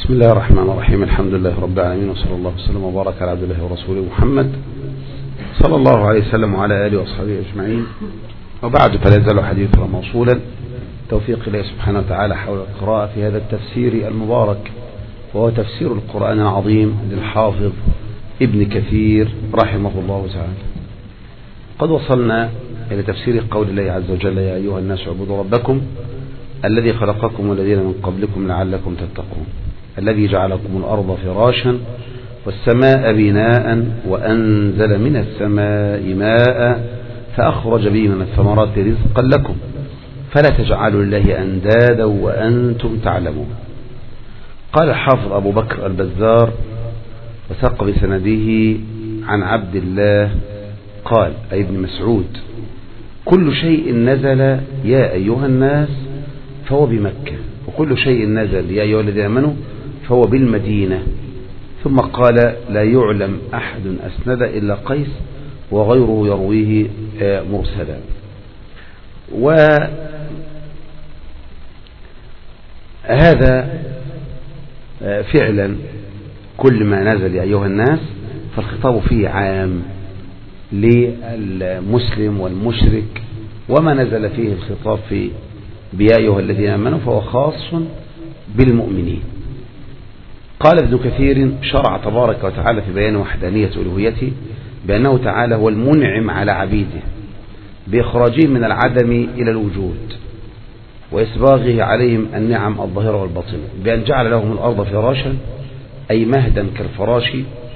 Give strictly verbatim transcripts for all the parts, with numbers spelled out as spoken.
بسم الله الرحمن الرحيم. الحمد لله رب العالمين، وصلى الله وسلم وبارك على عبد الله ورسوله محمد صلى الله عليه وسلم وعلى آله وأصحابه أجمعين، وبعد، فلا يزال حديثنا موصولا توفيق الله سبحانه وتعالى حول القراءة في هذا التفسير المبارك، وهو تفسير القرآن العظيم للحافظ ابن كثير رحمه الله تعالى. قد وصلنا إلى تفسير قول الله عز وجل: يا أيها الناس اعبدوا ربكم الذي خلقكم والذين من قبلكم لعلكم تتقون، الذي جعلكم الأرض فراشا والسماء بناء وأنزل من السماء ماء فأخرج به من الثمرات رزقا لكم فلا تجعلوا لله أندادا وأنتم تعلمون. قال الحافظ أبو بكر البزار وثق بسنده عن عبد الله قال أي ابن مسعود: كل شيء نزل يا أيها الناس فهو بمكة، وكل شيء نزل يا أيها الذين آمنوا فهو بالمدينة. ثم قال: لا يعلم أحد أسند إلا قيس وغيره يرويه مرسلا. وهذا فعلا كل ما نزل يا أيها الناس فالخطاب فيه عام للمسلم والمشرك، وما نزل فيه الخطاب في بيا أيها الذين آمنوا فهو خاص بالمؤمنين. قال ابن كثير: شرع تبارك وتعالى في بيان وحدانية ألوهيته بأنه تعالى هو المنعم على عبيده بإخراجهم من العدم إلى الوجود وإسباغه عليهم النعم الظاهرة والباطنة، بأن جعل لهم الأرض فراشا أي مهدا كالفراش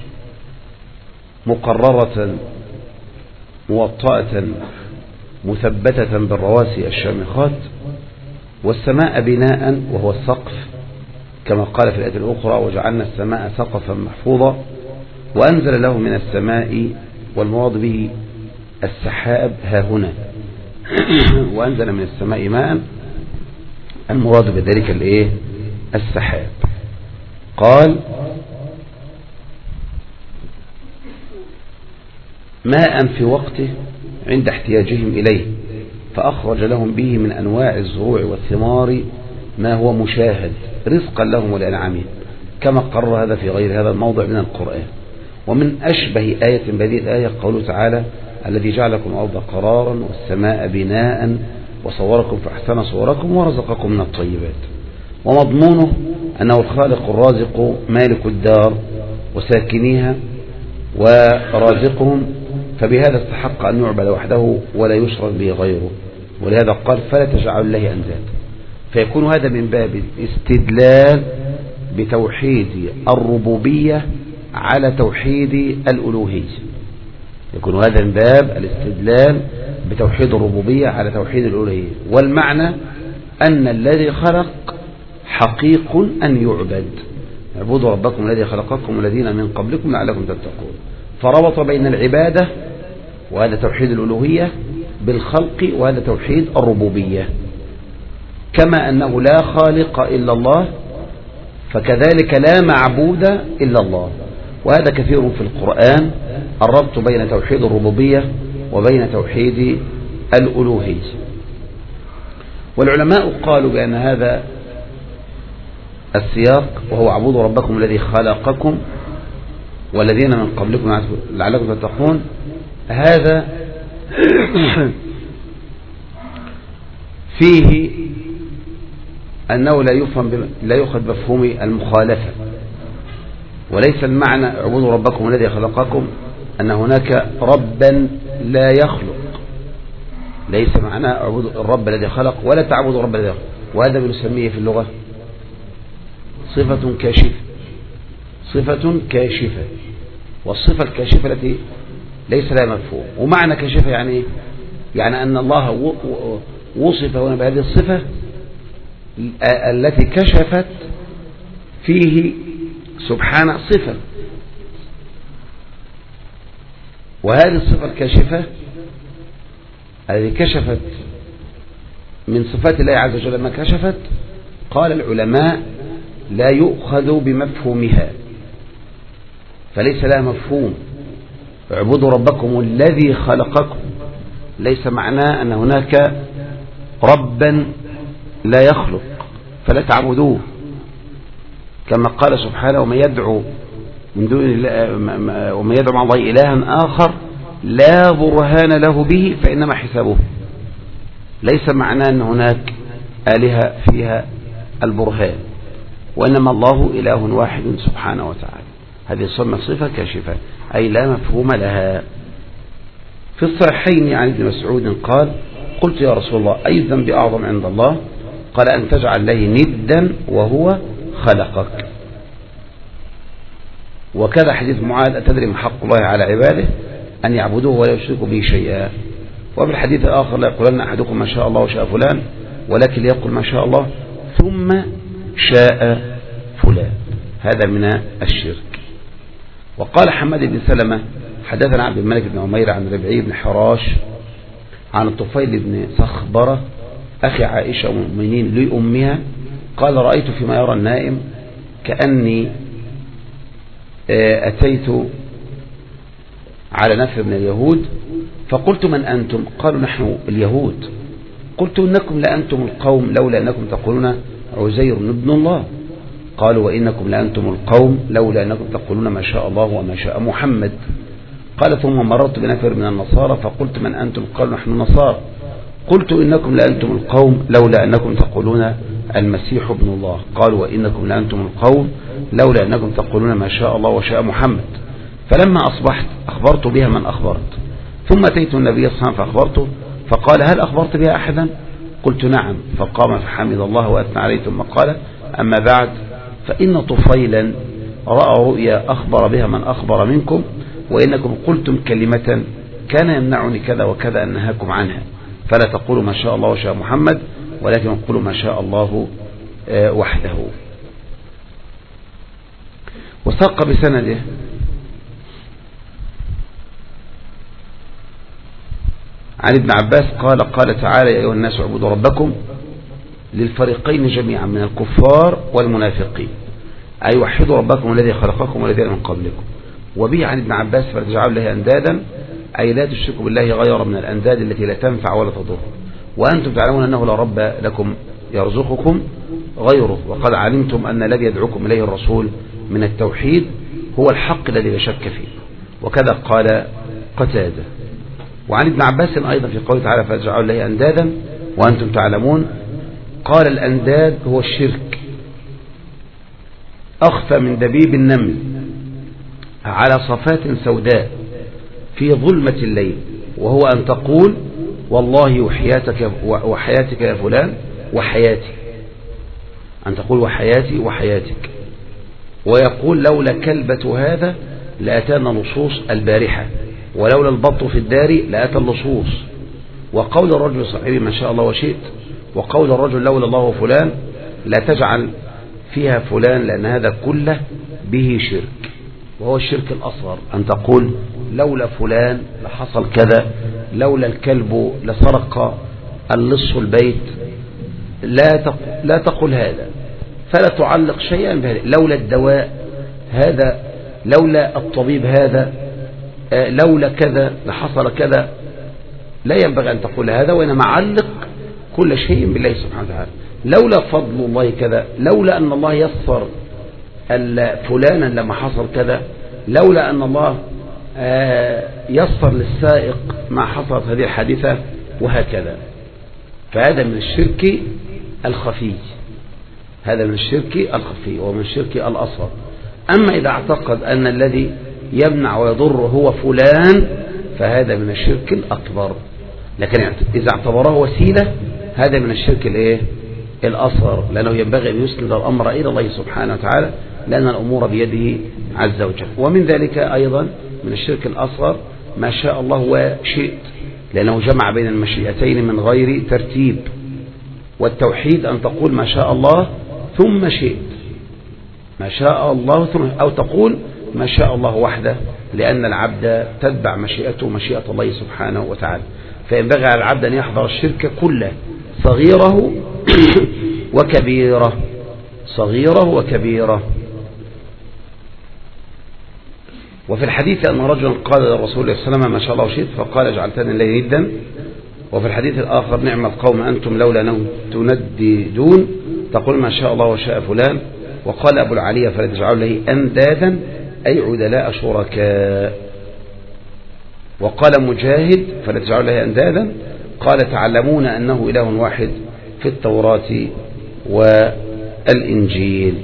مقررة موطأة مثبتة بالرواسي الشامخات، والسماء بناء وهو السقف كما قال في الآية الأخرى: وجعلنا السماء سقفا محفوظا، وأنزل له من السماء، والمراد به السحاب ها هنا وأنزل من السماء ماء، المراد بذلك الايه السحاب. قال: ماء في وقته عند احتياجهم إليه، فأخرج لهم به من أنواع الزروع والثمار ما هو مشاهد رزقا لهم ولأنعامهم، كما قرر هذا في غير هذا الموضع من القرآن. ومن أشبه آية بهذه الآية قوله تعالى: الذي جعلكم الأرض قرارا والسماء بناء وصوركم فأحسن صوركم ورزقكم من الطيبات. ومضمونه أنه الخالق الرازق مالك الدار وساكنيها ورازقهم، فبهذا استحق أن يعبد وحده ولا يشرك به غيره، ولهذا قال: فلا تجعلوا لله أندادا. فيكون هذا من باب الاستدلال بتوحيد الربوبية على توحيد الألوهية. يكون هذا من باب الاستدلال بتوحيد الربوبية على توحيد الألوهية، والمعنى أن الذي خلق حقيق أن يعبد. اعبدوا ربكم الذي خلقكم والذين من قبلكم لعلكم تتقون. فربط بين العبادة وهذا توحيد الألوهية بالخلق وهذا توحيد الربوبية. كما أنه لا خالق إلا الله فكذلك لا معبود إلا الله، وهذا كثير في القرآن الربط بين توحيد الربوبية وبين توحيد الألوهية. والعلماء قالوا بأن هذا السياق وهو اعبدوا ربكم الذي خلقكم والذين من قبلكم لعلكم تتقون، هذا فيه أنه لا يفهم لا يؤخذ بمفهوم المخالفة، وليس المعنى اعبدوا ربكم الذي خلقكم أن هناك ربا لا يخلق، ليس معنى اعبدوا الرب الذي خلق ولا تعبدوا الرب الذي خلق، وهذا بنسميه في اللغة صفة كاشفة. صفة كاشفة، والصفة الكاشفة التي ليس لها مفهوم. ومعنى كاشفة يعني ايه؟ يعني أن الله وصف هنا بهذه الصفة التي كشفت فيه سبحانه صفة، وهذه الصفة الكاشفة التي كشفت من صفات الله عز وجل ما كشفت، قال العلماء لا يؤخذ بمفهومها، فليس لها مفهوم. اعبدوا ربكم الذي خلقكم ليس معناه أن هناك ربا لا يخلق فلا تعبدوه، كما قال سبحانه ومن يدعو من دون الله ومن يدعو مع الله إلها آخر لا برهان له به فإنما حسابه. ليس معناه أن هناك آلهة فيها البرهان، وإنما الله إله واحد سبحانه وتعالى. هذه الصفة صفة كاشفة أي لا مفهوم لها. في الصحيحين عن ابن مسعود قال قلت يا رسول الله أي الذنب أعظم عند الله؟ قال أن تجعل له ندا وهو خلقك. وكذا حديث معاذ أتدري ما حق الله على عباده أن يعبدوه ولا يشركوا به شيئا. وفي الحديث الآخر لا يقولن أحدكم ما شاء الله وشاء فلان ولكن ليقل ما شاء الله ثم شاء فلان. هذا من الشرك. وقال حماد بن سلمة حدثنا عبد الملك بن عمير عن ربعي بن حراش عن الطفيل بن صخبرة أخي عائشة أم المؤمنين لأمها قال رأيت فيما يرى النائم كأني أتيت على نفر من اليهود فقلت من أنتم؟ قالوا نحن اليهود. قلت إنكم لأنتم القوم لولا أنكم تقولون عزير ابن الله. قالوا وإنكم لأنتم القوم لولا أنكم تقولون ما شاء الله وما شاء محمد. قال ثم مررت بنفر من النصارى فقلت من أنتم؟ قالوا نحن النصارى. قلت إنكم لأنتم القوم لولا أنكم تقولون المسيح ابن الله. قالوا وإنكم لأنتم القوم لولا أنكم تقولون ما شاء الله وشاء محمد. فلما أصبحت أخبرت بها من أخبرت ثم أتيت النبي صلى الله عليه وسلم فأخبرته فقال هل أخبرت بها أحدا؟ قلت نعم. فقام فحمد الله وأثنى عليه ثم قال أما بعد فإن طفيلا رأى رؤيا أخبر بها من أخبر منكم وإنكم قلتم كلمة كان يمنعني كذا وكذا أن نهاكم عنها فلا تقولوا ما شاء الله وشاء محمد ولكن قولوا ما شاء الله وحده. وساق بسنده عن ابن عباس قال قال تعالى يا أيها الناس اعبدوا ربكم للفريقين جميعا من الكفار والمنافقين أي وحدوا ربكم الذي خلقكم والذين من قبلكم. وبه عن ابن عباس فلا تجعلوا له أندادا أي لا تشركوا بالله غير من الأنداد التي لا تنفع ولا تضر وأنتم تعلمون أنه لا رب لكم يرزقكم غيره وقد علمتم أن الذي يدعوكم إليه الرسول من التوحيد هو الحق الذي لا شك فيه. وكذا قال قتادة. وعن ابن عباس أيضا في قوله تعالى فلا تجعلوا له أندادا وأنتم تعلمون قال الأنداد هو الشرك أخفى من دبيب النمل على صفات سوداء في ظلمة الليل وهو أن تقول والله وحياتك وحياتك يا فلان وحياتي أن تقول وحياتي وحياتك ويقول لولا كلبة هذا لأتانا لصوص البارحة ولولا البط في الدار لأتى اللصوص. وقول الرجل صاحبي ما شاء الله وشئت وقول الرجل لولا الله وفلان لا تجعل فيها فلان لأن هذا كله به شرك وهو الشرك الأصغر أن تقول لولا فلان لحصل كذا لولا الكلب لسرق اللص البيت لا تقل, لا تقل هذا فلا تعلق شيئا بهذا لولا الدواء هذا لولا الطبيب هذا لولا كذا لحصل كذا لا ينبغي أن تقول هذا وإنما علق كل شيء بالله سبحانه وتعالى لولا فضل الله كذا لولا أن الله يسر فلانا لما حصل كذا لولا أن الله يسر للسائق ما حصلت هذه الحادثة وهكذا. فهذا من الشرك الخفي هذا من الشرك الخفي ومن الشرك الأصغر. أما إذا اعتقد أن الذي يمنع ويضر هو فلان فهذا من الشرك الأكبر لكن إذا اعتبره وسيلة هذا من الشرك الإيه الأصغر لأنه ينبغي أن يسند الأمر إلى الله سبحانه وتعالى لأن الأمور بيده عز وجل. ومن ذلك أيضا من الشرك الأصغر ما شاء الله وشئت لأنه جمع بين المشيئتين من غير ترتيب. والتوحيد أن تقول ما شاء الله ثم شئت ما شاء الله ثم أو تقول ما شاء الله وحده لأن العبد تتبع مشيئته مشيئة الله سبحانه وتعالى. فينبغي على العبد أن يحضر الشرك كله صغيره وكبيره صغيره وكبيره. وفي الحديث أن رجلا قال للرسول صلى الله عليه وسلم ما شاء الله وشئت فقال اجعلتني لي ندا. وفي الحديث الآخر نعم القوم أنتم لولا أنهم تنددون تقول ما شاء الله وشاء فلان وقال أبو العالية فلا تجعلوا له أندادا أي عدلاء شركاء. وقال مجاهد فلا تجعلوا له أندادا قال تعلمون أنه إله واحد في التوراة والإنجيل.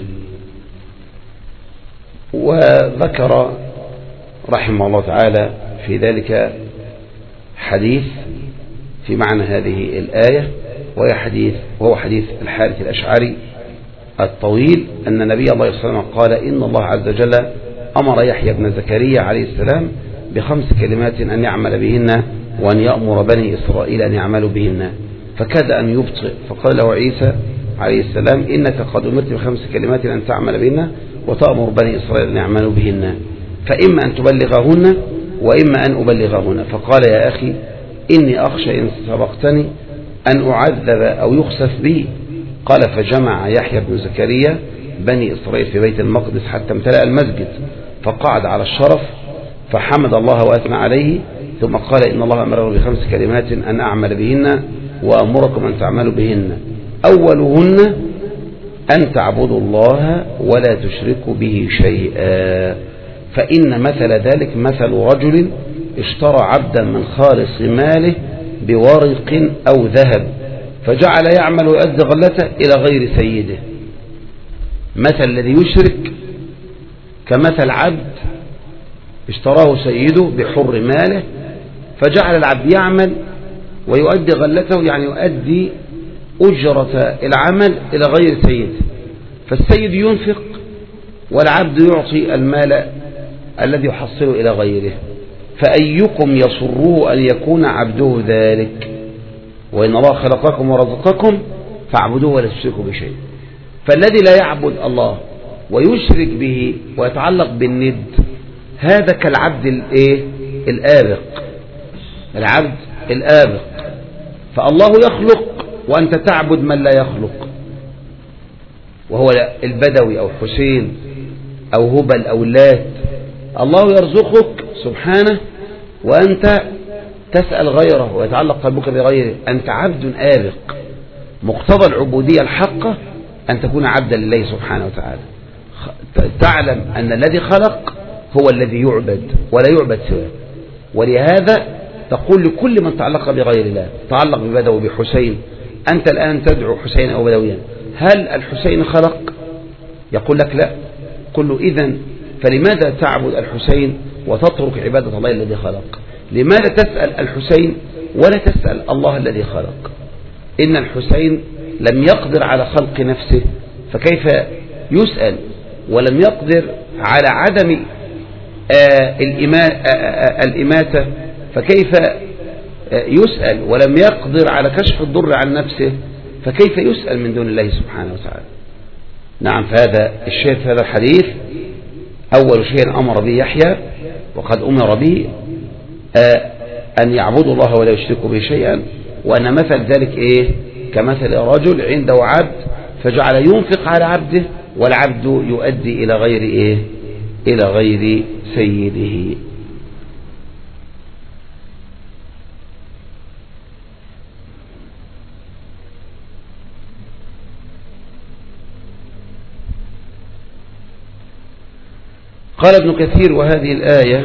وذكر رحمه الله تعالى في ذلك حديث في معنى هذه الآية، وهي حديث وهو حديث الحارث الأشعري الطويل أن النبي الله عليه وسلم قال إن الله عز وجل أمر يحيى بن زكريا عليه السلام بخمس كلمات أن يعمل بهن وأن يأمر بني إسرائيل أن يعملوا بهن، فكاد أن يبطئ فقال له عيسى عليه السلام إنك قد أمرت بخمس كلمات أن تعمل بهن وتأمر بني إسرائيل أن يعملوا بهن، فإما أن تبلغهن وإما أن أبلغهن. فقال يا أخي إني أخشى إن سبقتني أن أعذب أو يخسف بي. قال فجمع يحيى بن زكريا بني إسرائيل في بيت المقدس حتى امتلأ المسجد، فقعد على الشرف فحمد الله وأثنى عليه، ثم قال إن الله أمره بخمس كلمات أن أعمل بهن وأمركم أن تعملوا بهن، أولهن أن تعبدوا الله ولا تشركوا به شيئا، فإن مثل ذلك مثل رجل اشترى عبدا من خالص ماله بورق أو ذهب فجعل يعمل ويؤدي غلته إلى غير سيده. مثل الذي يشرك كمثل عبد اشتراه سيده بحر ماله فجعل العبد يعمل ويؤدي غلته، يعني يؤدي أجرة العمل إلى غير سيده، فالسيد ينفق والعبد يعطي المال الذي يحصله إلى غيره، فأيكم يسره أن يكون عبده ذلك؟ وإن الله خلقكم ورزقكم فاعبدوه ولا تشركوا بشيء. فالذي لا يعبد الله ويشرك به ويتعلق بالند هذا كالعبد الايه الآبق، العبد الآبق. فالله يخلق وأنت تعبد من لا يخلق، وهو البدوي أو حسين أو هبل أو لات. الله يرزقك سبحانه وأنت تسأل غيره ويتعلق قلبك بغيره، أنت عبد آبق. مقتضى العبودية الحقة أن تكون عبدا لله سبحانه وتعالى، تعلم أن الذي خلق هو الذي يعبد ولا يعبد سواه. ولهذا تقول لكل من تعلق بغير الله، تعلق ببدوي بحسين، أنت الآن تدعو حسين أو بدويا، هل الحسين خلق؟ يقول لك لا. قل له إذن فلماذا تعبد الحسين وتترك عبادة الله الذي خلق؟ لماذا تسأل الحسين ولا تسأل الله الذي خلق؟ إن الحسين لم يقدر على خلق نفسه فكيف يسأل، ولم يقدر على عدم الإماتة فكيف يسأل، ولم يقدر على كشف الضر عن نفسه فكيف يسأل من دون الله سبحانه وتعالى. نعم، فهذا الشيء في هذا الحديث أول شيء أمر به يحيى وقد أمر به أن يعبدوا الله ولا يشركوا به شيئا، وأن مثل ذلك إيه؟ كمثل رجل عنده عبد فجعل ينفق على عبده والعبد يؤدي إلى غير إيه؟ إلى غير سيده. قال ابن كثير وهذه الآية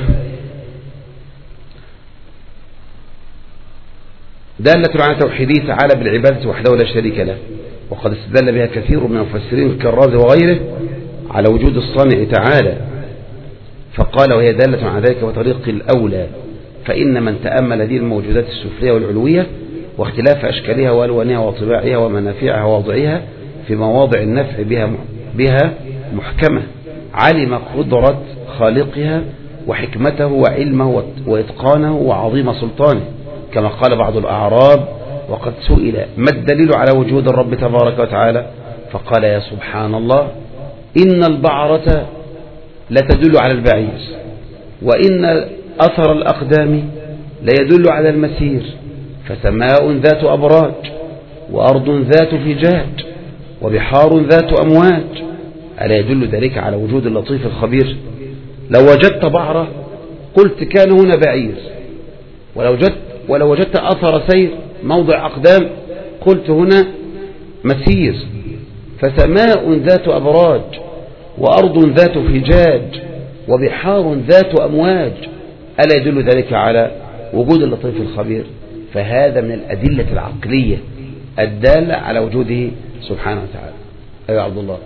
دالة على توحيده تعالى بالعبادة وحده لا شريك له، وقد استدل بها كثير من المفسرين كالرازي وغيره على وجود الصانع تعالى، فقال وهي دالة على ذلك وطريق الأولى، فإن من تأمل هذه الموجودات السفلية والعلوية واختلاف أشكالها وألوانها وطباعها ومنافعها ووضعها في مواضع النفع بها بها محكمة، علم قدرة خالقها وحكمته وعلمه وإتقانه وعظيم سلطانه، كما قال بعض الأعراب وقد سئل ما الدليل على وجود الرب تبارك وتعالى؟ فقال يا سبحان الله إن البعرة لا تدل على البعير، وإن أثر الأقدام لا يدل على المسير، فسماء ذات أبراج وأرض ذات فجاج وبحار ذات أمواج، ألا يدل ذلك على وجود اللطيف الخبير؟ لو وجدت بعرة قلت كان هنا بعير، ولو وجدت, ولو وجدت أثر سير موضع أقدام قلت هنا مسير، فسماء ذات أبراج وأرض ذات فجاج وبحار ذات أمواج، ألا يدل ذلك على وجود اللطيف الخبير؟ فهذا من الأدلة العقلية الدالة على وجوده سبحانه وتعالى. أيها عبد الله.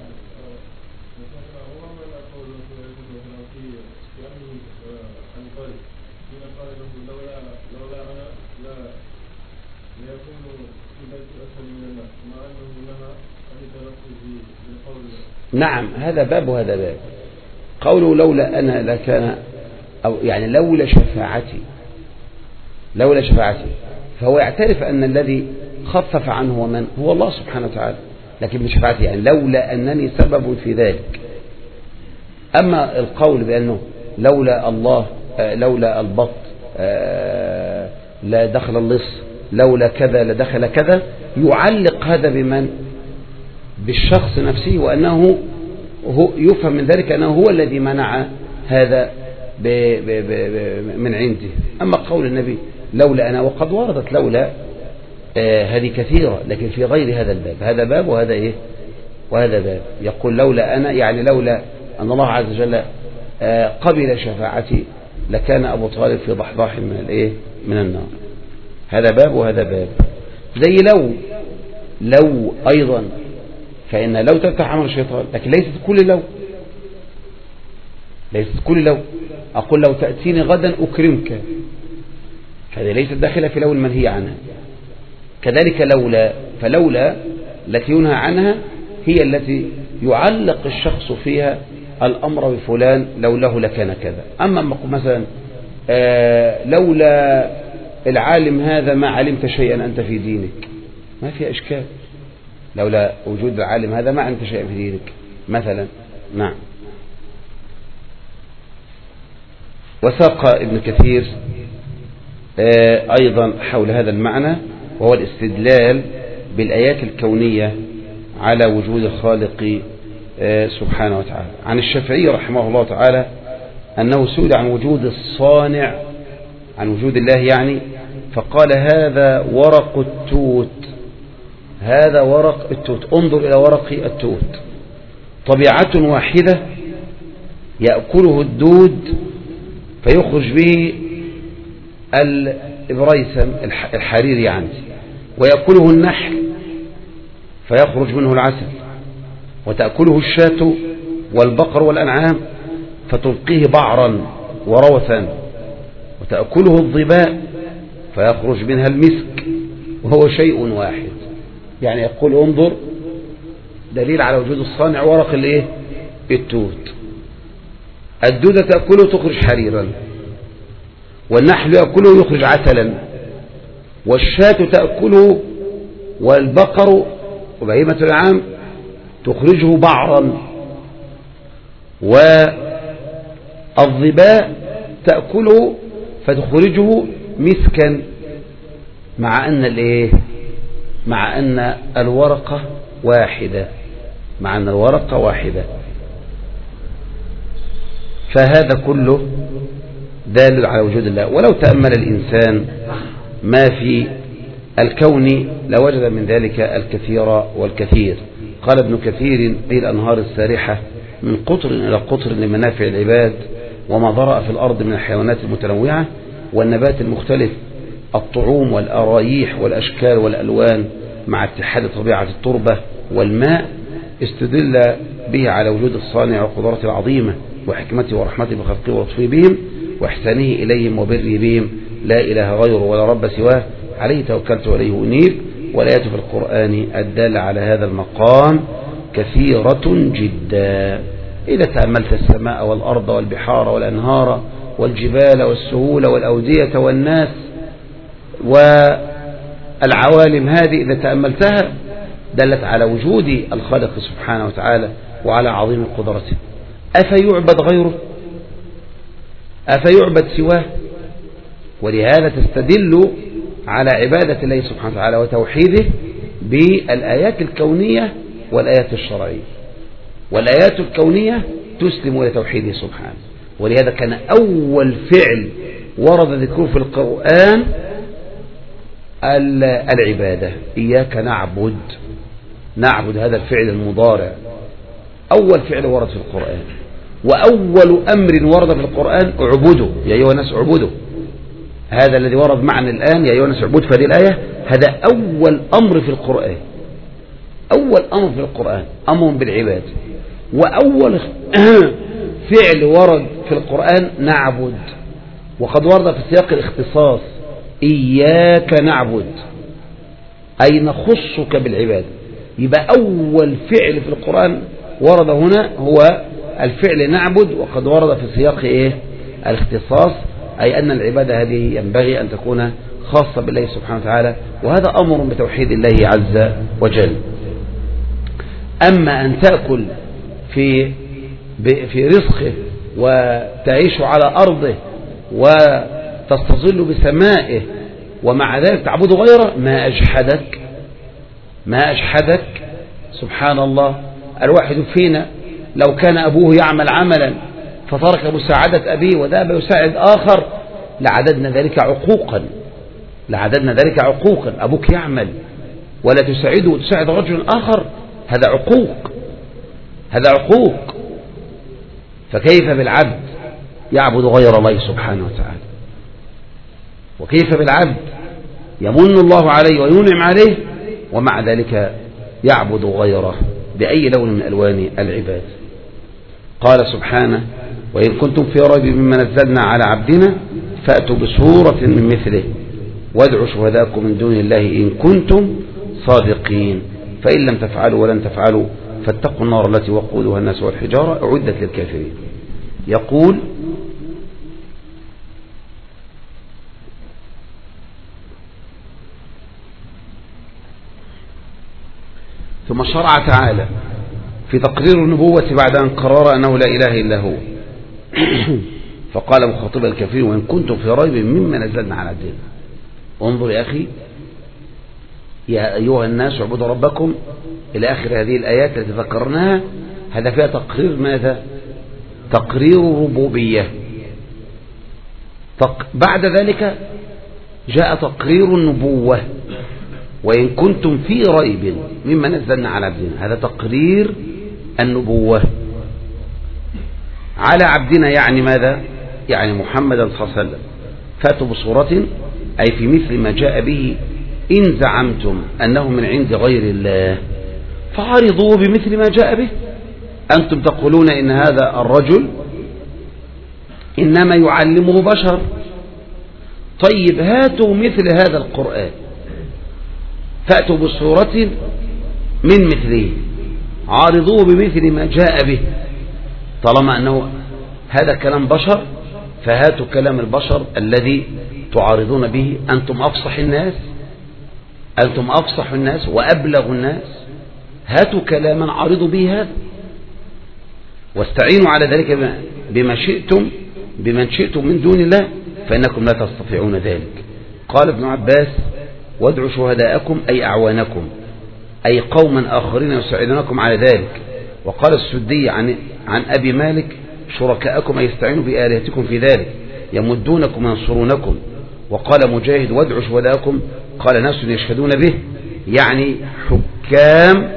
نعم، هذا باب وهذا باب. قوله لولا أنا لكان، أو يعني لولا شفاعتي، لولا شفاعتي، فهو يعترف أن الذي خفف عنه ومن هو الله سبحانه وتعالى، لكن بشفاعتي يعني لولا أنني سبب في ذلك. أما القول بأنه لولا الله لولا البط لا دخل اللص، لولا كذا لدخل كذا، يعلق هذا بمن؟ بالشخص نفسه، وأنه هو يفهم من ذلك أنه هو الذي منع هذا ب ب ب من عنده. أما قول النبي لولا أنا، وقد وردت لولا آه هذه كثيرة، لكن في غير هذا الباب. هذا باب وهذا إيه وهذا باب. يقول لولا أنا يعني لولا أن الله عز وجل آه قبل شفاعتي لكان أبو طالب في ضحضاح من الإيه من النار. هذا باب وهذا باب. زي لو لو أيضا، فإن لو تفتح عمل الشيطان، لكن ليست كل لو ليست كل لو أقول لو تأتيني غدا أكرمك، هذه ليست داخلة في لو المنهي عنها. كذلك لولا، فلولا التي ينهى عنها هي التي يعلق الشخص فيها الأمر بفلان، لوله لكان كذا. أما مثلا آه لولا العالم هذا ما علمت شيئا أنت في دينك، ما في إشكال. لولا وجود العالم هذا ما علمت شيئا في دينك مثلا. نعم. وساق ابن كثير آه أيضا حول هذا المعنى، وهو الاستدلال بالآيات الكونية على وجود الخالق آه سبحانه وتعالى. عن الشافعي رحمه الله تعالى أنه سئل عن وجود الصانع، عن وجود الله يعني، فقال هذا ورق التوت، هذا ورق التوت، انظر إلى ورق التوت، طبيعة واحدة يأكله الدود فيخرج به الإبريسم الحرير يعني، ويأكله النحل فيخرج منه العسل، وتأكله الشاة والبقر والأنعام فتلقيه بعرا وروثا، وتأكله الظباء فيخرج منها المسك، وهو شيء واحد. يعني يقول انظر، دليل على وجود الصانع ورق الايه التوت. الدودة تأكله تخرج حريرا، والنحل يأكله يخرج عسلا، والشاة تأكله، والبقر وبهيمة الأنعام تخرجه بعرا، والظباء تأكله فتخرجه مسكا، مع أن الايه مع أن الورقة واحدة مع أن الورقة واحدة. فهذا كله دال على وجود الله. ولو تأمل الإنسان ما في الكون لوجد من ذلك الكثير والكثير. قال ابن كثير في الأنهار السارحة من قطر إلى قطر لمنافع العباد، وما ضرأ في الأرض من الحيوانات المتنوعة والنبات المختلف، الطعوم والأرايح والأشكال والألوان، مع اتحاد طبيعة التربة والماء، استدل به على وجود الصانع وقدرته العظيمة وحكمته ورحمته بخلقه ولطفه بهم وإحسانه إليهم وبره بهم، لا إله غيره ولا رب سواه، عليه توكلت وإليه أنيب. والآيات في القرآن الدالة على هذا المقام كثيرة جدا. إذا تأملت السماء والأرض والبحار والأنهار والجبال والسهول والأودية والناس والعوالم هذه، إذا تأملتها دلت على وجود الخالق سبحانه وتعالى وعلى عظيم قدرته. أفيعبد غيره؟ أفيعبد سواه؟ ولهذا تستدل على عبادة الله سبحانه وتعالى وتوحيده بالآيات الكونية والآيات الشرعية. والآيات الكونية تسلم إلى توحيده سبحانه، ولهذا كان أول فعل ورد ذكره في القرآن العبادة، إياك نعبد. نعبد هذا الفعل المضارع، أول فعل ورد في القرآن، وأول أمر ورد في القرآن اعبدوا يا أيها الناس اعبدوا. هذا الذي ورد معنا الآن يا أيها الناس اعبدوا في هذه الآية، هذا أول أمر في القرآن، أول أمر في القرآن أمر بالعباد. وأول فعل ورد في القرآن نعبد، وقد ورد في سياق الاختصاص إياك نعبد، أي نخصك بالعبادة. يبقى أول فعل في القرآن ورد هنا هو الفعل نعبد، وقد ورد في سياق إيه؟ الاختصاص، أي أن العبادة هذه ينبغي أن تكون خاصة بالله سبحانه وتعالى، وهذا أمر بتوحيد الله عز وجل. أما أن تأكل في في رزقه وتعيش على أرضه وتستظل بسمائه ومع ذلك تعبد غيره، ما أجحدك ما أجحدك سبحان الله. الواحد فينا لو كان أبوه يعمل عملا فترك مساعدة أبيه وذهب يساعد آخر لعددنا ذلك عقوقا، لعددنا ذلك عقوقا. أبوك يعمل ولا تساعده وتساعد رجل آخر، هذا عقوق، هذا عقوق. فكيف بالعبد يعبد غير الله سبحانه وتعالى؟ وكيف بالعبد يمن الله عليه وينعم عليه ومع ذلك يعبد غيره بأي لون من ألوان العباد؟ قال سبحانه: وإن كنتم في ريب مما نزلنا على عبدنا فأتوا بسورة من مثله وادعوا شهداءكم من دون الله إن كنتم صادقين فإن لم تفعلوا ولن تفعلوا فاتقوا النار التي وقودها الناس والحجارة أعدت للكافرين. يقول: ثم شرع تعالى في تقرير النبوة بعد أن قرر أنه لا إله إلا هو فقال مخاطبا الكافرين: وإن كنتم في ريب مما نزلنا على عبدنا. انظر يا أخي، يا أيها الناس اعبدوا ربكم إلى آخر هذه الآيات التي ذكرناها. هذا فيها تقرير ماذا؟ تقرير ربوبية. بعد ذلك جاء تقرير النبوة: وإن كنتم في ريب مما نزلنا على عبدنا. هذا تقرير النبوة على عبدنا، يعني ماذا؟ يعني محمدا صلى الله عليه وسلم. فاتوا بصورة أي في مثل ما جاء به إن زعمتم أنه من عند غير الله فعارضوه بمثل ما جاء به. أنتم تقولون إن هذا الرجل إنما يعلمه بشر، طيب هاتوا مثل هذا القرآن، فأتوا بصورة من مثله، عارضوه بمثل ما جاء به. طالما أنه هذا كلام بشر فهاتوا كلام البشر الذي تعارضون به. أنتم أفصح الناس، أنتم أفصح الناس وأبلغ الناس، هاتوا كلاما عارضوا به هذا، واستعينوا على ذلك بما شئتم بمن شئتم من دون الله فإنكم لا تستطيعون ذلك. قال ابن عباس: وادعوا شهداءكم أي أعوانكم، أي قوما آخرين يساعدونكم على ذلك. وقال السدي عن عن أبي مالك: شركاءكم أي يستعينوا بآلهتكم في ذلك، يمدونكم وينصرونكم. وقال مجاهد: وادعوا شهداءكم، قال ناس يشهدون به، يعني حكام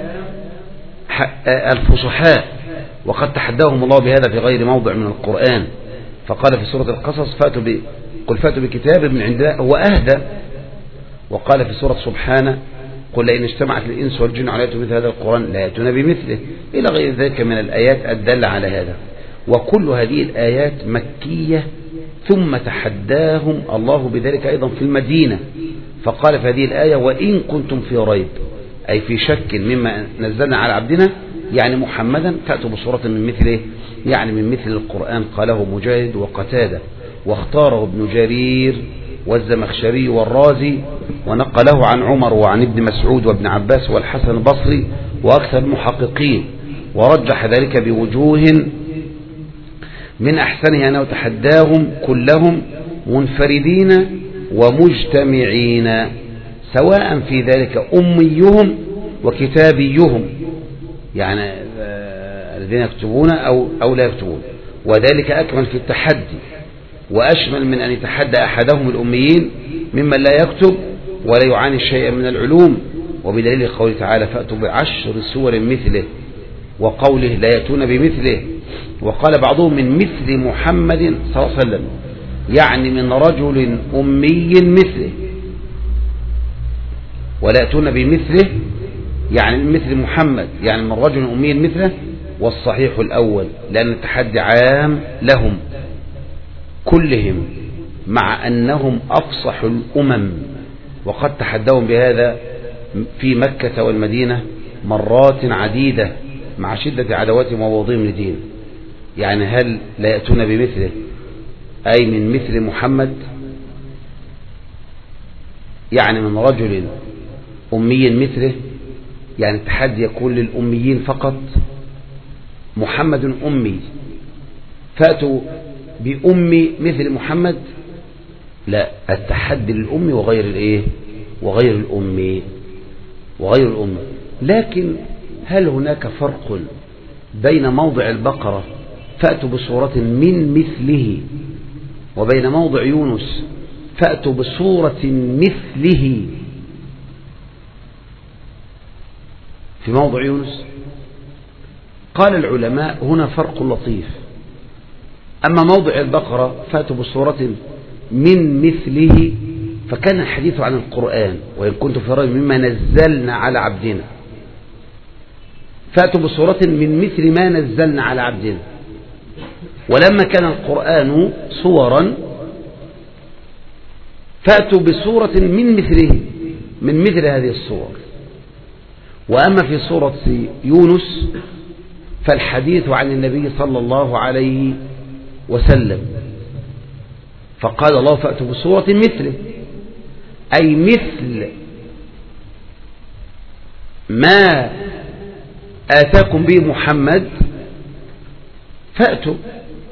الفصحاء، وقد تحداهم الله بهذا في غير موضع من القرآن. فقال في سورة القصص: فاتوا ب... قل فاتوا بكتاب من عند الله هو أهدى. وقال في سورة سبحانه: قل لئن اجتمعت الإنس والجن على يأتوا مثل هذا القرآن لا يأتون بمثله، إلى غير ذلك من الآيات الدالة على هذا. وكل هذه الآيات مكية، ثم تحداهم الله بذلك أيضا في المدينة، فقال في هذه الآية: وإن كنتم في ريب، أي في شك مما نزلنا على عبدنا، يعني محمدا، فأتوا بصورة من مثله، يعني من مثل القرآن. قاله مجاهد وقتادة، واختاره ابن جرير والزمخشري والرازي، ونقله عن عمر وعن ابن مسعود وابن عباس والحسن البصري وأكثر المحققين، ورجح ذلك بوجوه من أحسنها أنه تحداهم كلهم منفردين ومجتمعين، سواء في ذلك أميهم وكتابيهم، يعني الذين يكتبون أو, أو لا يكتبون. وذلك أكمل في التحدي وأشمل من أن يتحدى أحدهم الأميين ممن لا يكتب ولا يعاني شيئا من العلوم. وبدليل قوله تعالى: فأتوا بعشر سور مثله، وقوله لا يأتون بمثله. وقال بعضهم من مثل محمد صلى الله عليه وسلم، يعني من رجل أمي مثله، ولا يأتون بمثله يعني من مثل محمد يعني من رجل أمي مثله. والصحيح الأول، لأن التحدي عام لهم كلهم، مع أنهم أفصح الأمم، وقد تحدون بهذا في مكة والمدينة مرات عديدة مع شدة عداوتهم وبغضهم لدين. يعني هل لا يأتون بمثله أي من مثل محمد، يعني من رجل أمي مثله، يعني التحدي يكون للأميين فقط. محمد أمي فأتوا بأمي مثل محمد، لا، التحدي للأمي وغير الإيه وغير الأمي وغير الأمي. لكن هل هناك فرق بين موضع البقرة فأتوا بصورة من مثله وبين موضع يونس فأتوا بصورة مثله؟ في موضع يونس قال العلماء هنا فرق لطيف. أما موضع البقرة فأتوا بصورة من مثله، فكان الحديث عن القرآن، وإن كنت في رأي مما نزلنا على عبدنا، فأتوا بصورة من مثل ما نزلنا على عبدنا. ولما كان القرآن صورا فأتوا بصورة من مثله من مثل هذه الصور. وأما في سورة يونس فالحديث عن النبي صلى الله عليه وسلم، فقال الله فأتوا بصورة مثله، أي مثل ما آتاكم به محمد فأتوا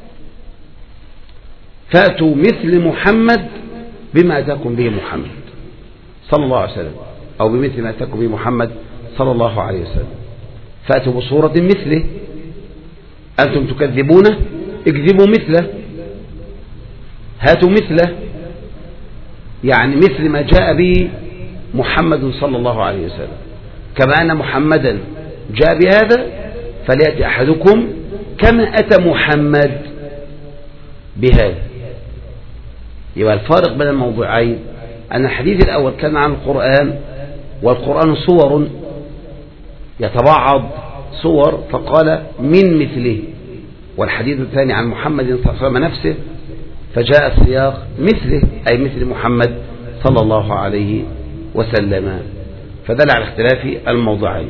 فأتوا مثل محمد بما آتاكم به محمد صلى الله عليه وسلم، أو بمثل ما آتاكم به محمد صلى الله عليه وسلم. فأتوا بصورة مثله. أنتم تكذبونه، اكذبوا مثله، هاتوا مثله، يعني مثل ما جاء به محمد صلى الله عليه وسلم. كما أن محمدا جاء بهذا فليأتي أحدكم كما أتى محمد بهذا. يبقى الفارق بين الموضوعين أن الحديث الأول كان عن القرآن، والقرآن صور يتبعض صور، فقال من مثله. والحديث الثاني عن محمد صلى الله عليه وسلم نفسه، فجاء السياق مثله أي مثل محمد صلى الله عليه وسلم، فدل على اختلاف الموضوعين.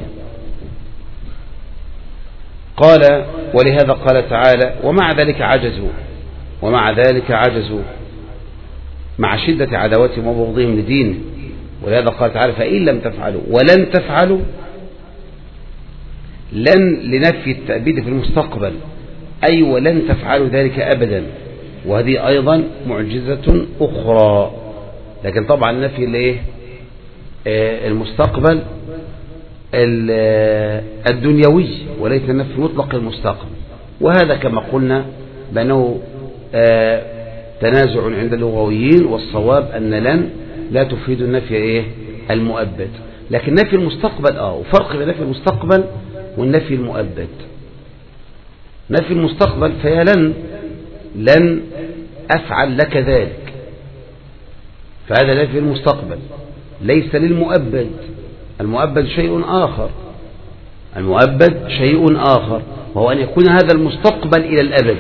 قال ولهذا قال تعالى ومع ذلك عجزوا ومع ذلك عجزوا مع شدة عداوتهم وبغضهم لدينه. ولهذا قال تعالى فإن لم تفعلوا ولن تفعلوا، لن لنفي التأبيد في المستقبل، أي ولن تفعلوا ذلك أبدا، وهذه أيضا معجزة أخرى. لكن طبعا نفي الايه المستقبل الدنيوي وليس نفي مطلق المستقبل. وهذا كما قلنا بأنه تنازع عند اللغويين، والصواب أن لن لا تفيد النفي ايه المؤبد، لكن نفي المستقبل اه وفرق بين نفي المستقبل والنفي المؤبد. نفي المستقبل فهي لن لن أفعل لك ذلك، فهذا نفي المستقبل ليس للمؤبد. المؤبد شيء آخر، المؤبد شيء آخر، وهو أن يكون هذا المستقبل إلى الأبد.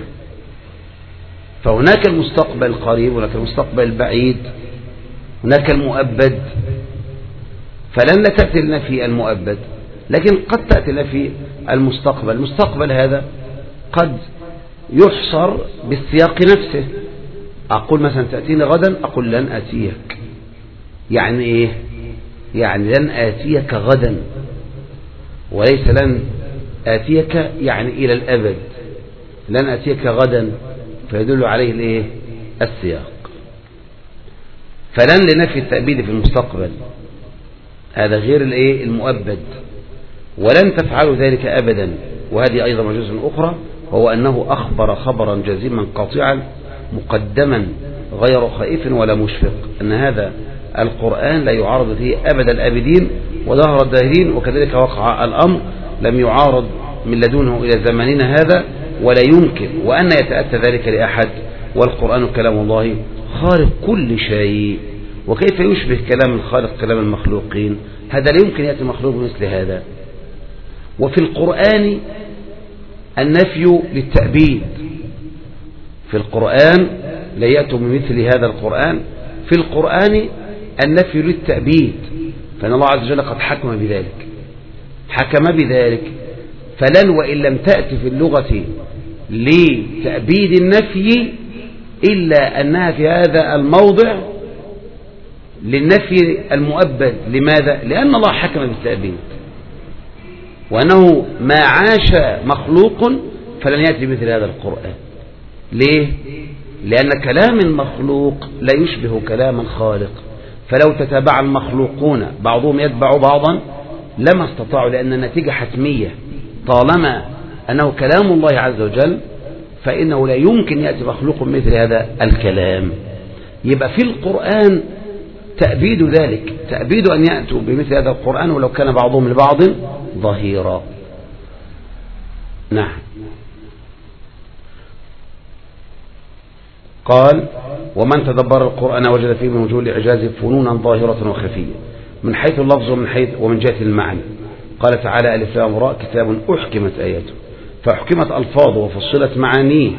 فهناك المستقبل القريب، هناك المستقبل البعيد، هناك المؤبد. فلن لا تأتي لنا في المؤبد، لكن قد تأتي لنا في المستقبل. المستقبل هذا قد يحصر بالسياق نفسه. أقول مثلا تأتيني غدا، أقول لن آتيك، يعني إيه؟ يعني لن آتيك غدا، وليس لن آتيك يعني إلى الأبد. لن آتيك غدا فيدل عليه الإيه؟ السياق. فلن لنفي التأبيد في المستقبل، هذا غير الإيه؟ المؤبد. ولن تفعلوا ذلك أبدا، وهذه أيضا معجزة أخرى، هو أنه أخبر خبرا جازما قاطعا مقدما غير خائف ولا مشفق أن هذا القرآن لا يعارض فيه أبد الآبدين ودهر الداهرين. وكذلك وقع الأمر لم يعارض من لدنه إلى زماننا هذا، ولا يمكن وأن يتأتى ذلك لأحد. والقرآن كلام الله خالق كل شيء، وكيف يشبه كلام الخالق كلام المخلوقين؟ هذا لا يمكن يأتي مخلوق مثل هذا. وفي القرآن النفي للتأبيد، في القرآن لا يأتوا بمثل هذا القرآن، في القرآن النفي للتأبيد، فإن الله عز وجل قد حكم بذلك، حكم بذلك. فلن وإن لم تأتي في اللغة لتأبيد النفي إلا أنها في هذا الموضع للنفي المؤبد. لماذا؟ لأن الله حكم بالتأبيد، وأنه ما عاش مخلوق فلن يأتي مثل هذا القرآن. ليه؟ لأن كلام المخلوق لا يشبه كلام الخالق، فلو تتابع المخلوقون بعضهم يتبع بعضا لما استطاعوا، لأن النتيجة حتمية. طالما أنه كلام الله عز وجل فإنه لا يمكن يأتي مخلوق مثل هذا الكلام. يبقى في القرآن تأبيد ذلك، تأبيد أن يأتوا بمثل هذا القرآن ولو كان بعضهم لبعض ظهيرا. نعم. قال: ومن تدبر القرآن وجد فيه من وجوه الإعجاز فنونا ظاهرة وخفية من حيث اللفظ ومن حيث ومن جهة المعنى. قال تعالى: ألف لام راء كتاب أحكمت آياته، فأحكمت ألفاظه وفصلت معانيه،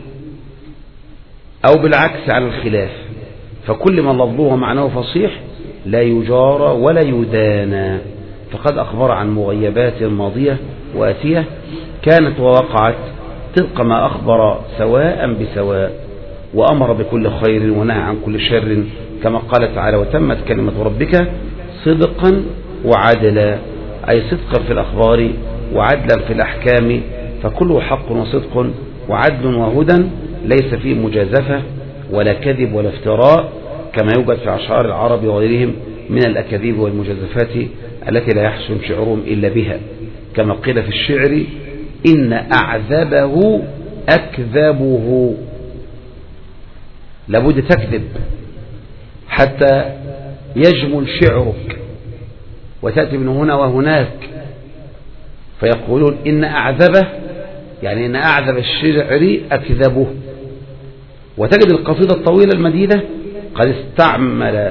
أو بالعكس على الخلاف، فكل من لفظه ومعناه فصيح لا يجارى ولا يدانى، فقد أخبر عن مغيبات ماضية وآتية كانت ووقعت طبق ما أخبر سواء بسواء، وأمر بكل خير ونهى عن كل شر، كما قال تعالى: وتمت كلمة ربك صدقا وعدلا، أي صدقا في الأخبار وعدلا في الأحكام، فكله حق وصدق وعدل وهدى، ليس فيه مجازفة ولا كذب ولا افتراء، كما يوجد في أشعار العرب وغيرهم من الأكاذيب والمجازفات التي لا يحسن شعرهم إلا بها، كما قيل في الشعر: إن أعذبه أكذبه. لابد تكذب حتى يجمل شعرك، وتأتي من هنا وهناك، فيقولون إن أعذبه يعني إن أعذب الشعر أكذبه. وتجد القصيدة الطويلة المديدة قد استعمل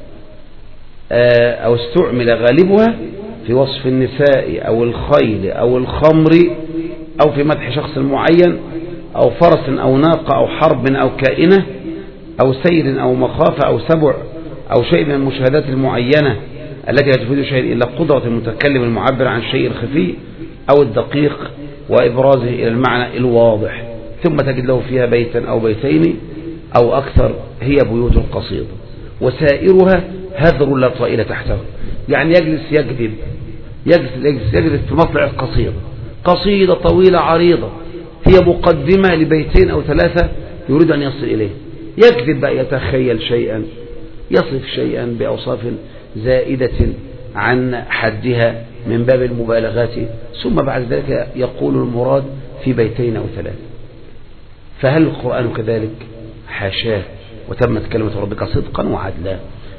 أو استعمل غالبها في وصف النساء أو الخيل أو الخمر، أو في مدح شخص معين، أو فرس أو ناقة أو حرب أو كائنة أو سير أو مخافة أو سبع أو شيء من المشاهدات المعينة التي لا تفيد شيء إلا قدرة المتكلم المعبر عن شيء خفي أو الدقيق وإبرازه إلى المعنى الواضح، ثم تجد له فيها بيتا أو بيتين أو أكثر، هي بيوت القصيدة، وسائرها هذر لا طائل تحته. يعني يجلس يكذب يجلس يجلس يجلس في مطلع القصيدة، قصيدة طويلة عريضة هي مقدمة لبيتين أو ثلاثة يريد أن يصل إليه، يكذب بقى، يتخيل شيئا، يصف شيئا بأوصاف زائدة عن حدها من باب المبالغات، ثم بعد ذلك يقول المراد في بيتين أو ثلاثة. فهل القرآن كذلك؟ حاشاه، وتمت كلمة ربك صدقا وعدلا.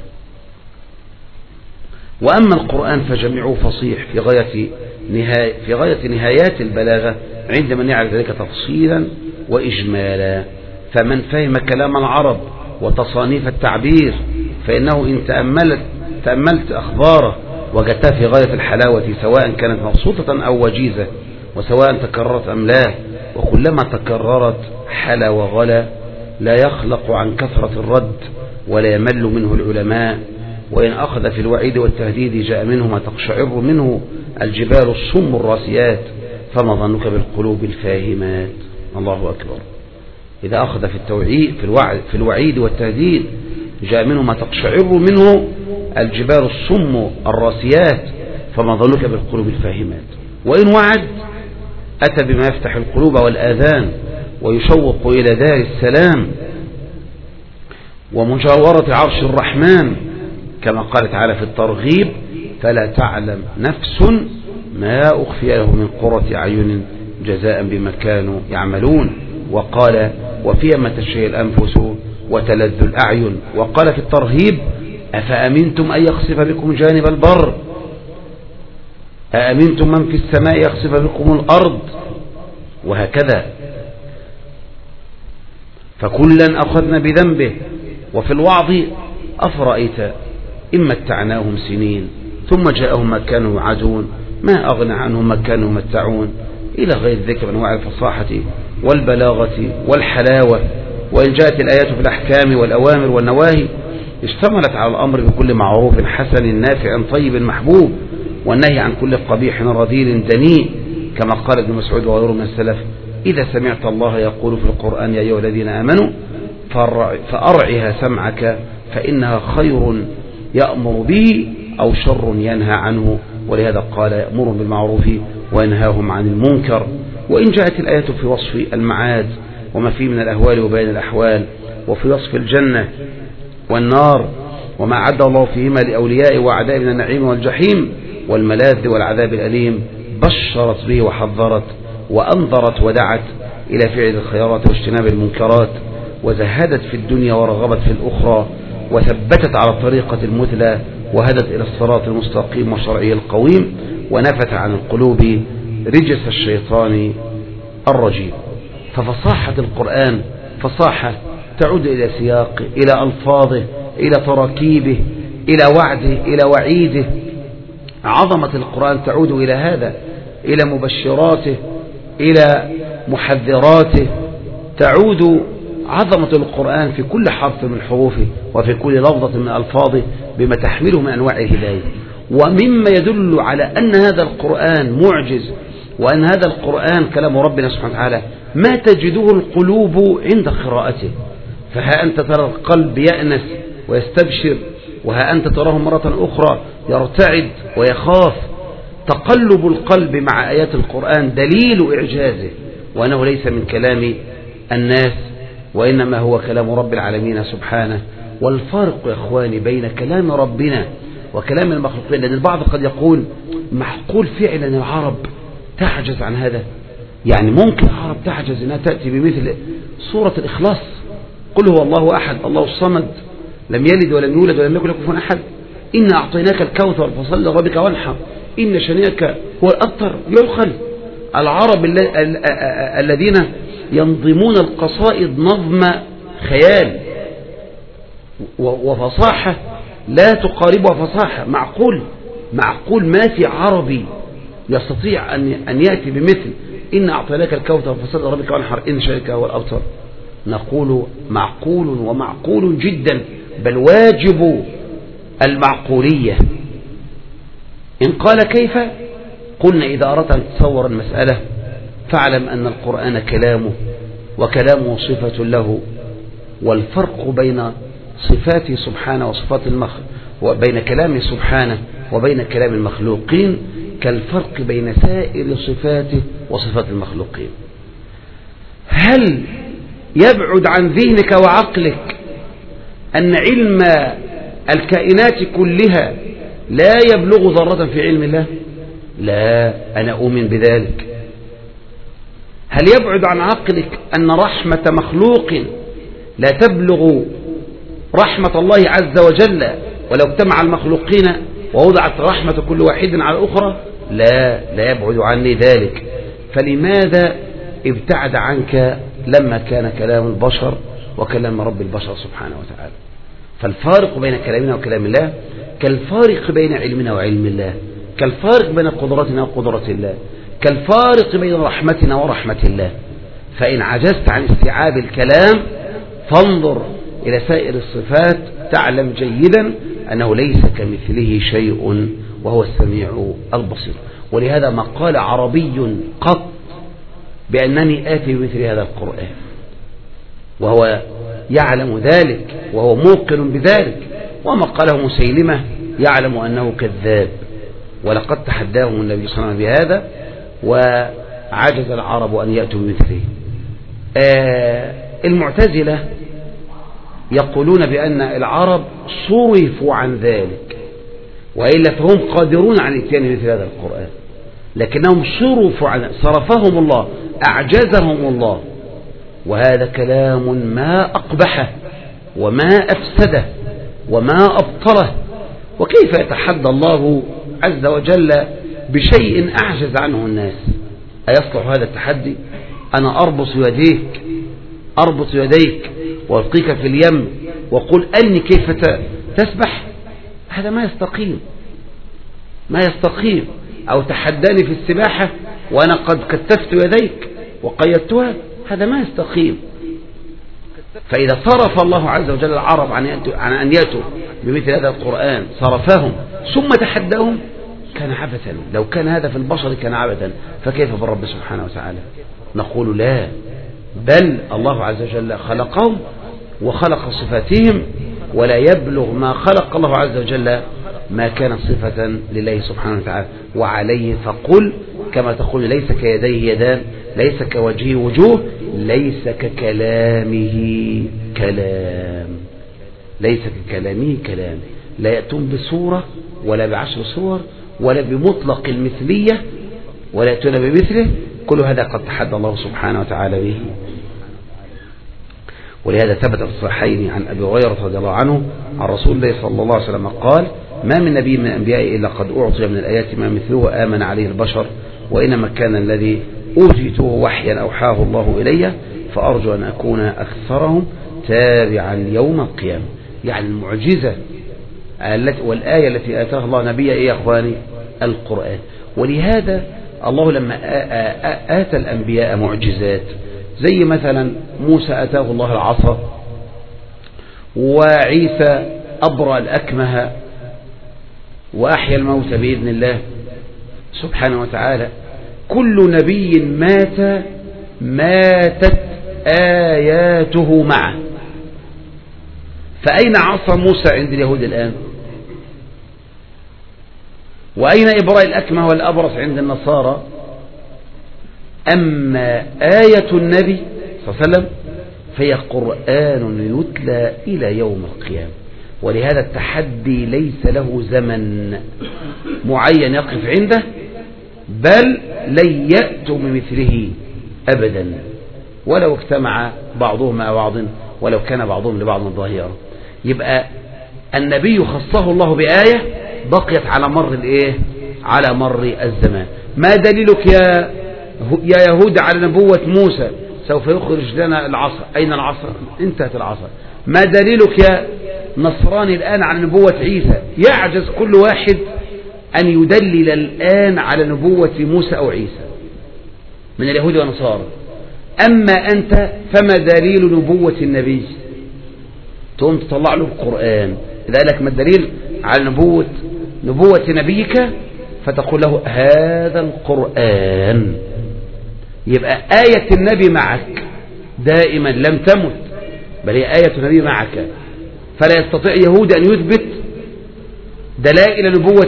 وأما القرآن فجميعه فصيح في غاية نهاية في غاية نهايات البلاغة عندما يعرف ذلك تفصيلا وإجمالا. فمن فهم كلام العرب وتصانيف التعبير فإنه إن تأملت تأملت أخباره وجدتها في غاية الحلاوة، سواء كانت مبسوطة أو وجيزة، وسواء تكررت أم لا، وكلما تكررت حلا وغلا، لا يخلق عن كثرة الرد ولا يمل منه العلماء. وإن أخذ في الوعيد والتهديد جاء منه ما تقشعر منه الجبال الصم الراسيات، فما ظنك بالقلوب الفاهمات. الله أكبر. إذا أخذ في التوعيد في الوعد في الوعيد والتهديد جاء منه ما تقشعر منه الجبال الصم الراسيات، فما ظنك بالقلوب الفاهمات. وإن وعد أتى بما يفتح القلوب والآذان ويشوق إلى دار السلام ومجاورة عرش الرحمن، كما قال تعالى في الترغيب: فلا تعلم نفس ما أخفي له من قرة أعين جزاء بما كانوا يعملون. وقال: وفيما تشتهي الأنفس وتلذ الأعين. وقال في الترهيب: أفأمنتم أن يخسف بكم جانب البر أأمنتم من في السماء يخسف بكم الأرض، وهكذا. فكلا أخذنا بذنبه. وفي الوعظ أفرأيت إن متعناهم سنين ثم جاءهم ما كانوا يوعدون ما أغنى عنهم ما كانوا يمتعون، إلى غير ذكر أنواع الفصاحة والبلاغة والحلاوة. وإن جاءت الآيات في الأحكام والأوامر والنواهي اشتملت على الأمر بكل معروف حسن نافع طيب محبوب، والنهي عن كل قبيح رذيل دنيء، كما قال ابن مسعود وغيره من السلف: إذا سمعت الله يقول في القرآن يا أيها الذين آمنوا فأرعها سمعك فإنها خير يأمر به أو شر ينهى عنه. ولهذا قال: يأمر بالمعروف وينهاهم عن المنكر. وإن جاءت الآيات في وصف المعاد وما فيه من الأهوال وبين الأحوال، وفي وصف الجنة والنار وما عد الله فيهما لأولياء وأعداء من النعيم والجحيم والملاذ والعذاب الأليم، بشرت به وحذرت وأنذرت ودعت إلى فعل الخيرات واجتناب المنكرات، وزهدت في الدنيا ورغبت في الأخرى، وثبتت على الطريقة المثلى، وهدت إلى الصراط المستقيم والشرعي القويم، ونفت عن القلوب رجس الشيطان الرجيم. ففصاحة القرآن فصاحة تعود إلى سياقه، إلى ألفاظه، إلى تراكيبه، إلى وعده، إلى وعيده. عظمة القرآن تعود إلى هذا، إلى مبشراته، إلى محذراته. تعود عظمة القرآن في كل حرف من حروفه وفي كل لفظة من ألفاظه بما تحمله من أنواع الهداية. ومما يدل على أن هذا القرآن معجز وأن هذا القرآن كلام ربنا سبحانه وتعالى ما تجده القلوب عند قراءته. فها أنت ترى القلب يأنس ويستبشر، وها أنت تراه مرة أخرى يرتعد ويخاف. تقلب القلب مع آيات القرآن دليل إعجازه، وأنه ليس من كلام الناس وإنما هو كلام رب العالمين سبحانه. والفرق يا إخواني بين كلام ربنا وكلام المخلوقين، لأن البعض قد يقول معقول فعلا العرب تعجز عن هذا؟ يعني ممكن العرب تعجز أنها تأتي بمثل سورة الإخلاص: قل هو الله أحد الله الصمد لم يلد ولم يولد ولم يكن له كفوا أحد، إنا أعطيناك الكوثر فصل لربك وانحر إن شانئك هو الأبتر. يدخل العرب الذين ينظمون القصائد نظم خيال وفصاحة لا تقاربها فصاحة. معقول معقول ما في عربي يستطيع أن يأتي بمثل إن أعطيناك الكوثر فصل لربك وانحر إن شانئك هو الأبتر. نقول معقول ومعقول جدا، بل واجب المعقولية. إن قال كيف؟ قلنا إذا أردت أن تتصور المسألة فاعلم أن القرآن كلامه وكلامه صفة له، والفرق بين صفاته سبحانه وصفات المخلوق وبين كلامه سبحانه وبين كلام المخلوقين كالفرق بين سائر صفاته وصفات المخلوقين. هل يبعد عن ذهنك وعقلك أن علم الكائنات كلها لا يبلغ ذرة في علم الله؟ لا، أنا أؤمن بذلك. هل يبعد عن عقلك أن رحمة مخلوق لا تبلغ رحمة الله عز وجل ولو اجتمع المخلوقين ووضعت رحمة كل واحد على الأخرى؟ لا، لا يبعد عني ذلك. فلماذا ابتعد عنك لما كان كلام البشر وكلام رب البشر سبحانه وتعالى؟ فالفارق بين كلامنا وكلام الله كالفارق بين علمنا وعلم الله، كالفارق بين قدرتنا وقدرة الله، كالفارق بين رحمتنا ورحمة الله. فإن عجزت عن استيعاب الكلام فانظر إلى سائر الصفات تعلم جيدا أنه ليس كمثله شيء وهو السميع البصير. ولهذا ما قال عربي قط بأنني آتي بمثل هذا القرآن وهو يعلم ذلك وهو موقن بذلك، وما قاله مسيلمة يعلم أنه كذاب. ولقد تحداهم النبي صلى الله عليه وسلم بهذا وعجز العرب أن يأتوا بمثله. آه المعتزلة يقولون بأن العرب صرفوا عن ذلك، وإلا فهم قادرون على الاتيان مثل هذا القرآن، لكنهم صرفوا عن صرفهم الله، أعجزهم الله. وهذا كلام ما أقبحه وما أفسده وما أبطله. وكيف يتحدى الله عز وجل بشيء أعجز عنه الناس. أيصلح هذا التحدي؟ أنا أربط يديك أربط يديك وألقيك في اليم وقل أني كيف تسبح؟ هذا ما يستقيم ما يستقيم. أو تحداني في السباحة وأنا قد كتفت يديك وقيدتها، هذا ما يستقيم. فإذا صرف الله عز وجل العرب عن أن يأتوا بمثل هذا القرآن صرفهم ثم تحداهم كان عبثا. لو كان هذا في البشر كان عبثا، فكيف بالرب سبحانه وتعالى؟ نقول لا، بل الله عز وجل خلقهم وخلق صفاتهم، ولا يبلغ ما خلق الله عز وجل ما كان صفة لله سبحانه وتعالى. وعليه فقل كما تقول ليس كيديه يدان، ليس كوجهه وجوه، ليس ككلامه كلام، ليس ككلامه كلام. لا يأتون بصورة ولا بعشر صور ولا بمطلق المثلية ولا يأتون بمثله. كل هذا قد تحدى الله سبحانه وتعالى به. ولهذا ثبت في الصحيحين عن أبي هريرة رضي الله عنه عن رسول الله صلى الله عليه وسلم قال: ما من نبي من الأنبياء إلا قد أعطي من الآيات ما مثله آمن عليه البشر، وإنما كان الذي أوتيته وحيا أوحاه الله إلي، فأرجو أن أكون أكثرهم تابعا يوم القيامة. يعني المعجزة التي والآية التي آتاها الله نبيا إيه يا أخواني؟ القرآن. ولهذا الله لما آتى الأنبياء معجزات، زي مثلا موسى آتاه الله العصا، وعيسى أبرأ الأكمه وأحيا الموتى بإذن الله سبحانه وتعالى. كل نبي مات ماتت آياته معه. فأين عصا موسى عند اليهود الآن؟ وأين إبراء الأكمه والأبرص عند النصارى؟ أما آية النبي صلى الله عليه وسلم فهي قرآن يتلى إلى يوم القيامة. ولهذا التحدي ليس له زمن معين يقف عنده، بل لن يأتوا بمثله أبدا ولو اجتمع بعضهم مع بعض، ولو كان بعضهم لبعض ظهيرا. يبقى النبي خصه الله بآية بقيت على مر الايه؟ على مر الزمان. ما دليلك يا يا يهود على نبوة موسى سوف يخرج لنا العصا؟ أين العصا؟ انتهت العصا. ما دليلك يا نصراني الآن على نبوة عيسى؟ يعجز كل واحد أن يدلل الآن على نبوة موسى أو عيسى من اليهود والنصارى. أما أنت فما دليل نبوة النبي؟ تقوم تطلع له القرآن. إذا لك ما الدليل على نبوة نبوة نبيك فتقول له هذا القرآن. يبقى آية النبي معك دائما لم تمت، بل هي آية النبي معك. فلا يستطيع يهود أن يثبت دلائل نبوة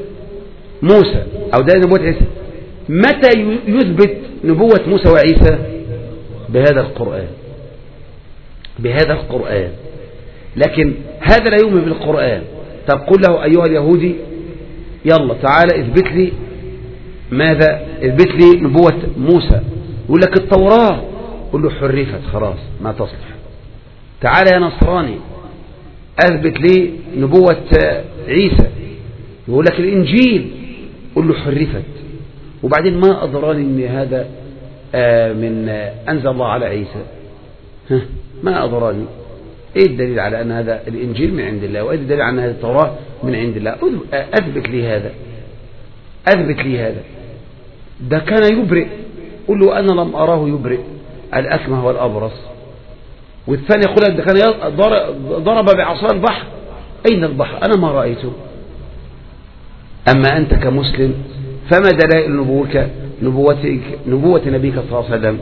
موسى أو دلائل نبوة عيسى. متى يثبت نبوة موسى وعيسى؟ بهذا القرآن، بهذا القرآن. لكن هذا لا يؤمن بالقرآن. طب قل له أيها اليهودي يلا تعالى اثبت لي ماذا؟ اثبت لي نبوة موسى. يقول لك التوراة. قل له حرفت خلاص ما تصلح. تعالى يا نصراني اثبت لي نبوة عيسى. يقول لك الإنجيل. قل له حرفت. وبعدين ما أدراني ان هذا من أنزل الله على عيسى؟ ها ما أدراني. ايه الدليل على ان هذا الانجيل من عند الله؟ وايه الدليل على ان هذه التوراة من عند الله؟ اثبت لي هذا، اثبت لي هذا. ده كان يبرئ. قل له انا لم اراه يبرئ الاكمه والابرص. والثاني يقول ده كان ضرب بعصا البحر. اين البحر؟ انا ما رايته. اما انت كمسلم فما دلائل نبوتك نبوتك نبوة نبيك صلى الله عليه وسلم؟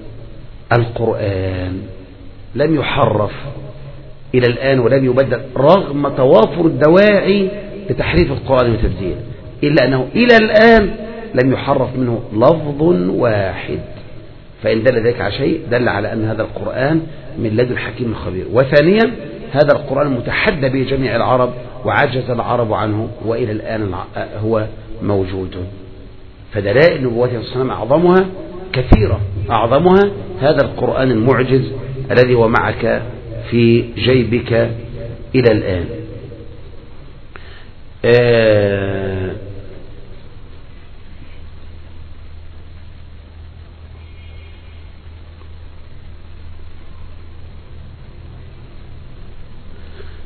القرآن لم يحرف إلى الآن ولم يبدل رغم توافر الدواعي لتحريف القرآن وتبديله، إلا أنه إلى الآن لم يحرف منه لفظ واحد. فإن دل ذلك على شيء دل على أن هذا القرآن من لدن حكيم خبير. وثانيا هذا القرآن متحدى به جميع العرب وعجز العرب عنه، وإلى الآن هو موجود. فدلائل نبوته صلى الله عليه وسلم أعظمها كثيرة، أعظمها هذا القرآن المعجز الذي هو معك في جيبك إلى الآن. آه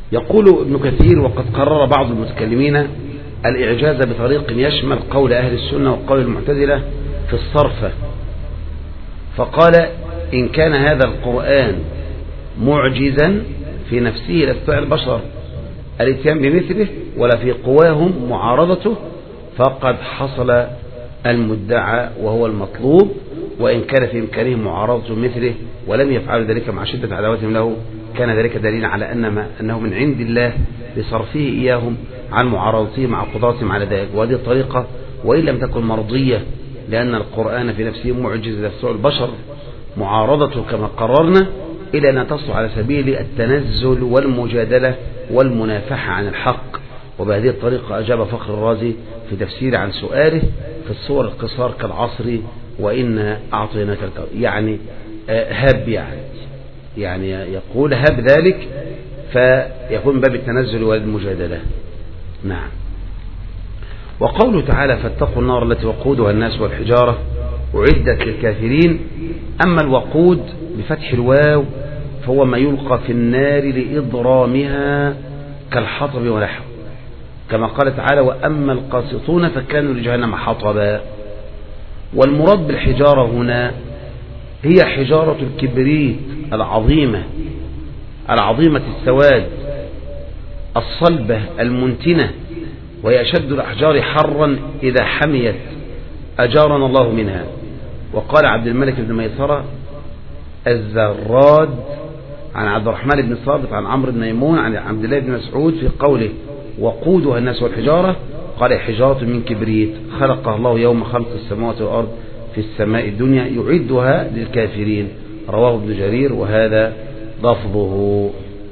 يقول ابن كثير: وقد قرر بعض المتكلمين الإعجاز بطريق يشمل قول أهل السنة وقول المعتزلة في الصرف، فقال: إن كان هذا القرآن معجزا في نفسه لا يستطيع البشر الاتيان بمثله ولا في قواهم معارضته، فقد حصل المدعى وهو المطلوب، وإن كان في إمكانهم معارضة مثله ولم يفعلوا ذلك مع شدة عداوتهم له، كان ذلك دليلا على أن ما أنه من عند الله لصرفه إياهم عن معارضته مع قدرتهم على ذلك. وهذه الطريقة وإن لم تكن مرضية، لأن القرآن في نفسه معجز لا يستطيع البشر معارضته كما قررنا، إلى أن تصل على سبيل التنزل والمجادلة والمنافحة عن الحق. وبهذه الطريقة أجاب فخر الرازي في تفسير عن سؤاله في الصور القصار كالعصر وإن أعطيناك الكون، يعني هب يعني يعني يقول هب ذلك، فيكون باب التنزل والمجادلة. نعم. وقوله تعالى: فاتقوا النار التي وقودها الناس والحجارة أعدت للكافرين. أما الوقود بفتح الواو فهو ما يلقى في النار لإضرامها كالحطب ونحو، كما قال تعالى: وأما القاسطون فكانوا لجهنم حطبا. والمراد بالحجارة هنا هي حجارة الكبريت العظيمة العظيمة السواد الصلبة المنتنة، وهي أشد الأحجار حرا إذا حميت، أجارنا الله منها. وقال عبد الملك بن ميسرة الزراد عن عبد الرحمن بن صابت عن عمرو بن ميمون عن عبد الله بن مسعود في قوله: وقودها الناس والحجارة، قال: حجارة من كبريت خلقها الله يوم خلق السماوات والأرض في السماء الدنيا يعدها للكافرين. رواه ابن جرير وهذا لفظه.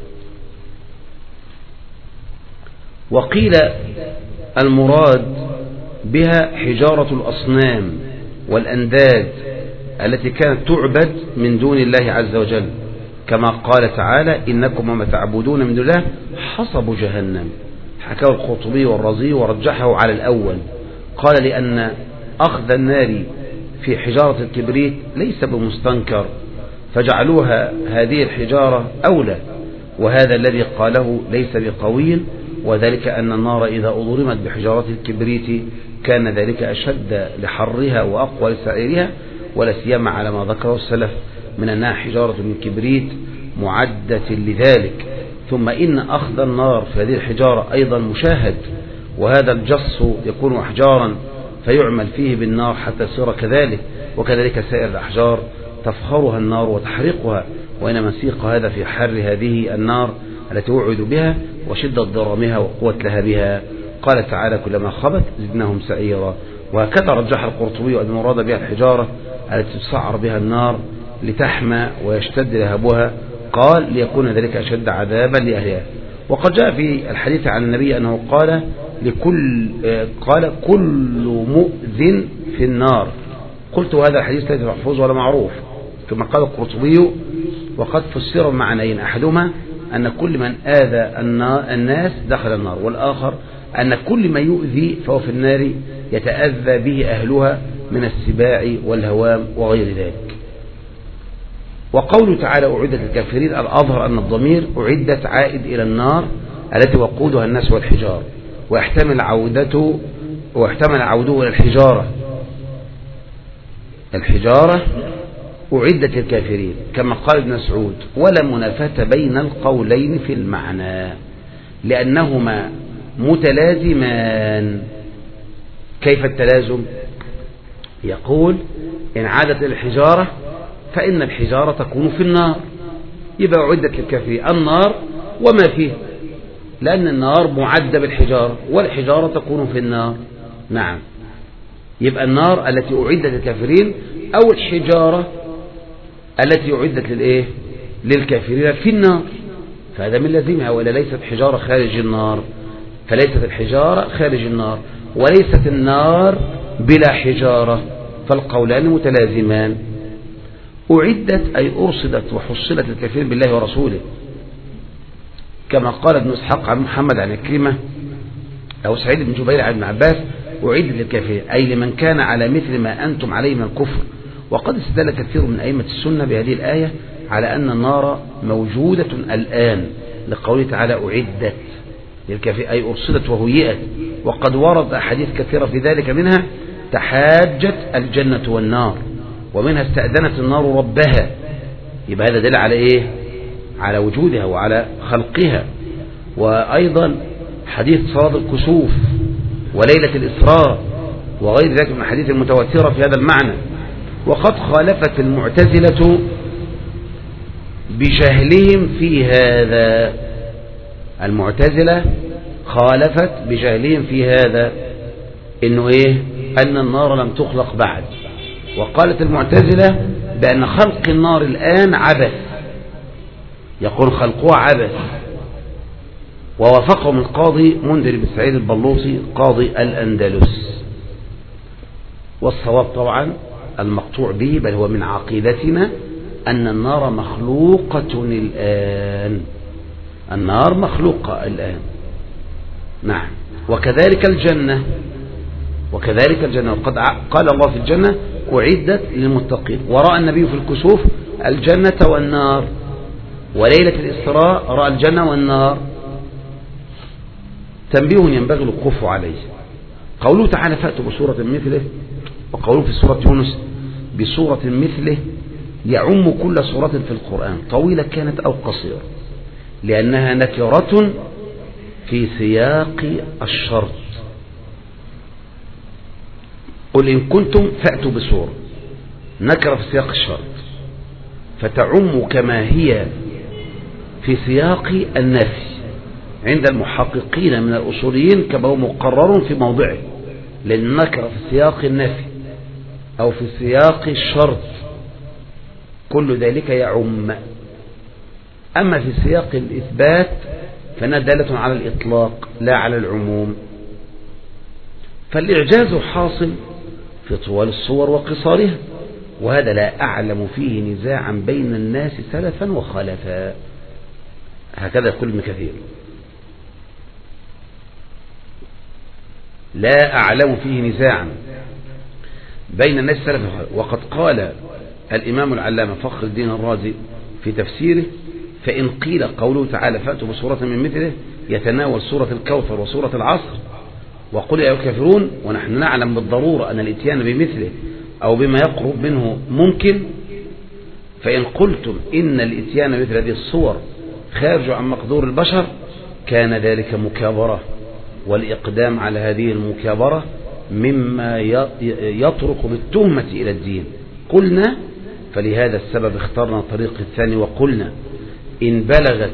وقيل المراد بها حجارة الأصنام والأنداد التي كانت تعبد من دون الله عز وجل، كما قال تعالى: إنكم وما تعبدون من دون الله حصب جهنم. حكاه القرطبي والرازي ورجحه على الأول، قال: لأن أخذ النار في حجارة الكبريت ليس بمستنكر، فجعلوها هذه الحجارة أولى، وهذا الذي قاله ليس بقوي، وذلك أن النار إذا أضرمت بحجارة الكبريت كان ذلك أشد لحرها وأقوى لسعيرها، ولا سيما على ما ذكره السلف من أنها حجارة من كبريت معدة لذلك. ثم إن أخذ النار في هذه الحجارة أيضا مشاهد، وهذا الجص يكون أحجارا فيعمل فيه بالنار حتى يصير كذلك، وكذلك سائر الأحجار تفخرها النار وتحرقها، وإنما سيق هذا في حر هذه النار التي وعد بها وشدة ضرامها وقوة لهبها. قال تعالى: كلما خبت زدناهم سعيرا. وهكذا رجح القرطبي أن المراد بها الحجارة التي تسعر بها النار لتحمى ويشتد لهبها، قال: ليكون ذلك أشد عذابا لأهلها. وقد جاء في الحديث عن النبي أنه قال لكل قال كل مؤذن في النار. قلت هذا الحديث ليس محفوظ ولا معروف، كما قال القرطبي: وقد فسر معنيين، أحدهما أن كل من آذى الناس دخل النار، والآخر أن كل ما يؤذي فهو في النار يتأذى به أهلها من السباع والهوام وغير ذلك. وقوله تعالى: أعدت الكافرين، الأظهر أن الضمير أعدت عائد إلى النار التي وقودها الناس والحجار، ويحتمل عودته ويحتمل عوده إلى الحجارة. الحجارة أعدت الكافرين كما قال ابن مسعود: ولا منافاة بين القولين في المعنى لأنهما متلازمان. كيف التلازم؟ يقول: إن عادت الحجارة فإن الحجارة تكون في النار، يبقى أعدت للكافرين النار وما فيه، لأن النار معدة بالحجارة والحجارة تكون في النار. نعم، يبقى النار التي أعدت للكافرين أو الحجارة التي أعدت للإيه؟ للكافرين في النار، فهذا من لازمها. ولا ليست حجارة خارج النار، فليست الحجارة خارج النار وليست النار بلا حجارة، فالقولان متلازمان. أعدت أي أرصدت وحصلت الكافرين بالله ورسوله، كما قال ابن إسحاق عن محمد عن كريمة أو سعيد بن جبير عن ابن عباس: أعدت للكافرين أي لمن كان على مثل ما أنتم عليه من الكفر. وقد استدل كثير من أئمة السنة بهذه الآية على أن النار موجودة الآن لقوله تعالى أعدت للكافرين أي أرسلت وهيئت، وقد ورد أحاديث كثيرة في ذلك، منها تحاجت الجنة والنار، ومنها استأذنت النار ربها. يبقى هذا دل على إيه؟ على وجودها وعلى خلقها. وأيضا حديث صلاة الكسوف وليلة الإسراء وغير ذلك من الحديث المتواترة في هذا المعنى. وقد خالفت المعتزلة بجهلهم في هذا، المعتزلة خالفت بجهلهم في هذا، إنه إيه؟ أن النار لم تخلق بعد. وقالت المعتزلة بأن خلق النار الآن عبث، يقول خلقها عبث. ووافقهم القاضي منذر بن سعيد البلوطي قاضي الأندلس. والصواب طبعا المقطوع به، بل هو من عقيدتنا، أن النار مخلوقة الآن، النار مخلوقة الآن. نعم. وكذلك الجنة، وكذلك الجنة، وقد قال الله في الجنة أعدت للمتقين. ورأى النبي في الكسوف الجنة والنار، وليلة الإسراء رأى الجنة والنار. تنبيه ينبغي الوقوف عليه. قوله تعالى فأتوا بسورة مثله، وقوله في سورة يونس بسورة مثله، يعم كل سورة في القرآن طويلة كانت أو قصيرة، لأنها نكرة في سياق الشرط. قل إن كنتم فأتوا بسورة، نكرة في سياق الشرط، فتعم كما هي في سياق النفي عند المحققين من الأصوليين كما هو مقرر في موضعه، لأن النكرة في سياق النفي أو في سياق الشرط كل ذلك يعم. أما في سياق الإثبات فإنها دالة على الإطلاق لا على العموم. فالإعجاز حاصل في طوال الصور وقصارها، وهذا لا أعلم فيه نزاعا بين الناس سلفا وخلفا. هكذا يقول ابن كثير، لا أعلم فيه نزاعا بين الناس سلفا وخلفا. وقد قال الإمام العلامة فخر الدين الرازي في تفسيره: فإن قيل قوله تعالى فأتوا بسورة من مثله يتناول سورة الكوثر وسورة العصر، وقل يا الكافرون، ونحن نعلم بالضرورة أن الاتيان بمثله أو بما يقرب منه ممكن، فإن قلتم إن الاتيان بمثل هذه الصور خارج عن مقدور البشر كان ذلك مكابرة، والإقدام على هذه المكابرة مما يطرق بالتهمة إلى الدين. قلنا فلهذا السبب اخترنا الطريق الثاني، وقلنا إن بلغت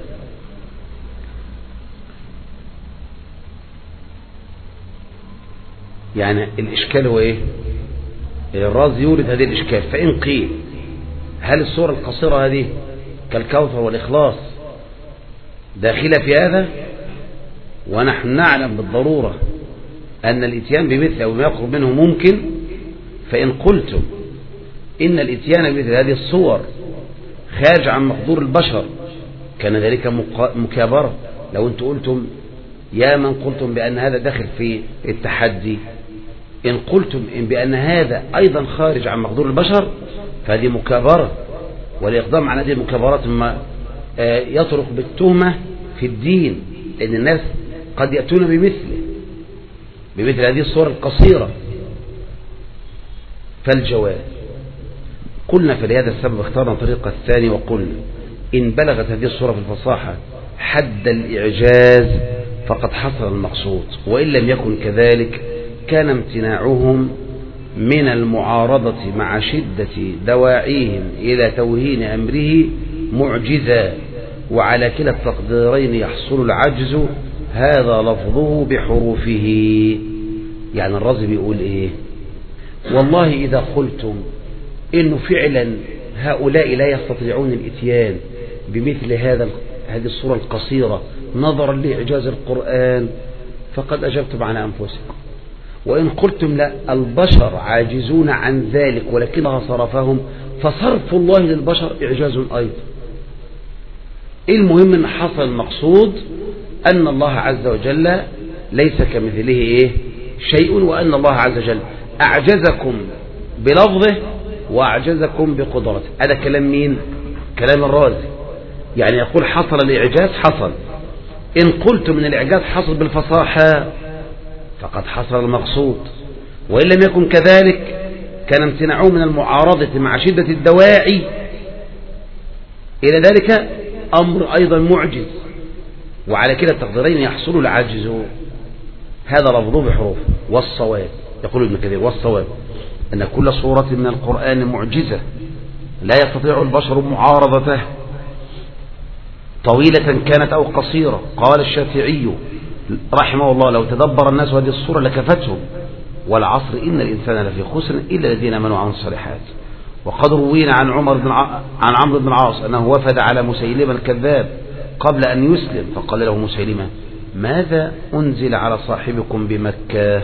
يعني الإشكال هو إيه؟ الرازي يورد هذه الإشكال. فإن قيل هل السورة القصيرة هذه كالكوثر والإخلاص داخلة في هذا، ونحن نعلم بالضرورة أن الاتيان بمثله وما يقرب منه ممكن، فإن قلتم إن الاتيان بمثل هذه الصور خارج عن مقدور البشر كان ذلك مكابرة. لو أنتم قلتم يا من قلتم بأن هذا داخل في التحدي، إن قلتم إن بأن هذا أيضا خارج عن مقدور البشر فهذه مكابرة، والإقدام على هذه المكابرات ما يطرق بالتهمة في الدين، لأن الناس قد يأتون بمثله بمثل هذه الصور القصيرة. فالجواب قلنا فلهذا السبب اخترنا الطريق الثاني، وقلنا إن بلغت هذه الصورة في الفصاحة حد الإعجاز فقد حصل المقصود، وإن لم يكن كذلك كان امتناعهم من المعارضة مع شدة دواعيهم إلى توهين أمره معجزا، وعلى كلا التقديرين يحصل العجز، هذا لفظه بحروفه. يعني الرازي بيقول إيه؟ والله إذا قلتم إنه فعلا هؤلاء لا يستطيعون الإتيان بمثل هذا هذه الصورة القصيرة نظرا لإعجاز القرآن فقد أجبتم على أنفسكم. وإن قلتم لا البشر عاجزون عن ذلك ولكنها صرفهم، فصرف الله للبشر إعجاز أيضا. المهم أن حصل المقصود أن الله عز وجل ليس كمثله إيه شيء، وأن الله عز وجل أعجزكم بلفظه وأعجزكم بقدرته. هذا كلام مين؟ كلام الرازي. يعني يقول حصل الإعجاز حصل. إن قلت من الإعجاز حصل بالفصاحة فقد حصل المقصود، وإن لم يكن كذلك كان امتناعه من المعارضة مع شدة الدواعي إلى ذلك أمر أيضا معجز، وعلى كلا التقديرين يحصل العجز. هذا لفظه بحروف. والصواب يقول ابن كثير والصواب أن كل صورة من القرآن معجزة لا يستطيع البشر معارضته طويلة كانت أو قصيرة. قال الشافعي رحمه الله لو تدبر الناس هذه الصورة لكفتهم. والعصر إن الإنسان لفي خسر إلا الذين آمنوا وعملوا الصالحات. وقد روينا عن عمر بن ع... عن عمرو بن العاص أنه وفد على مسيلمة الكذاب قبل أن يسلم، فقال له مسيلمة ماذا أنزل على صاحبكم بمكة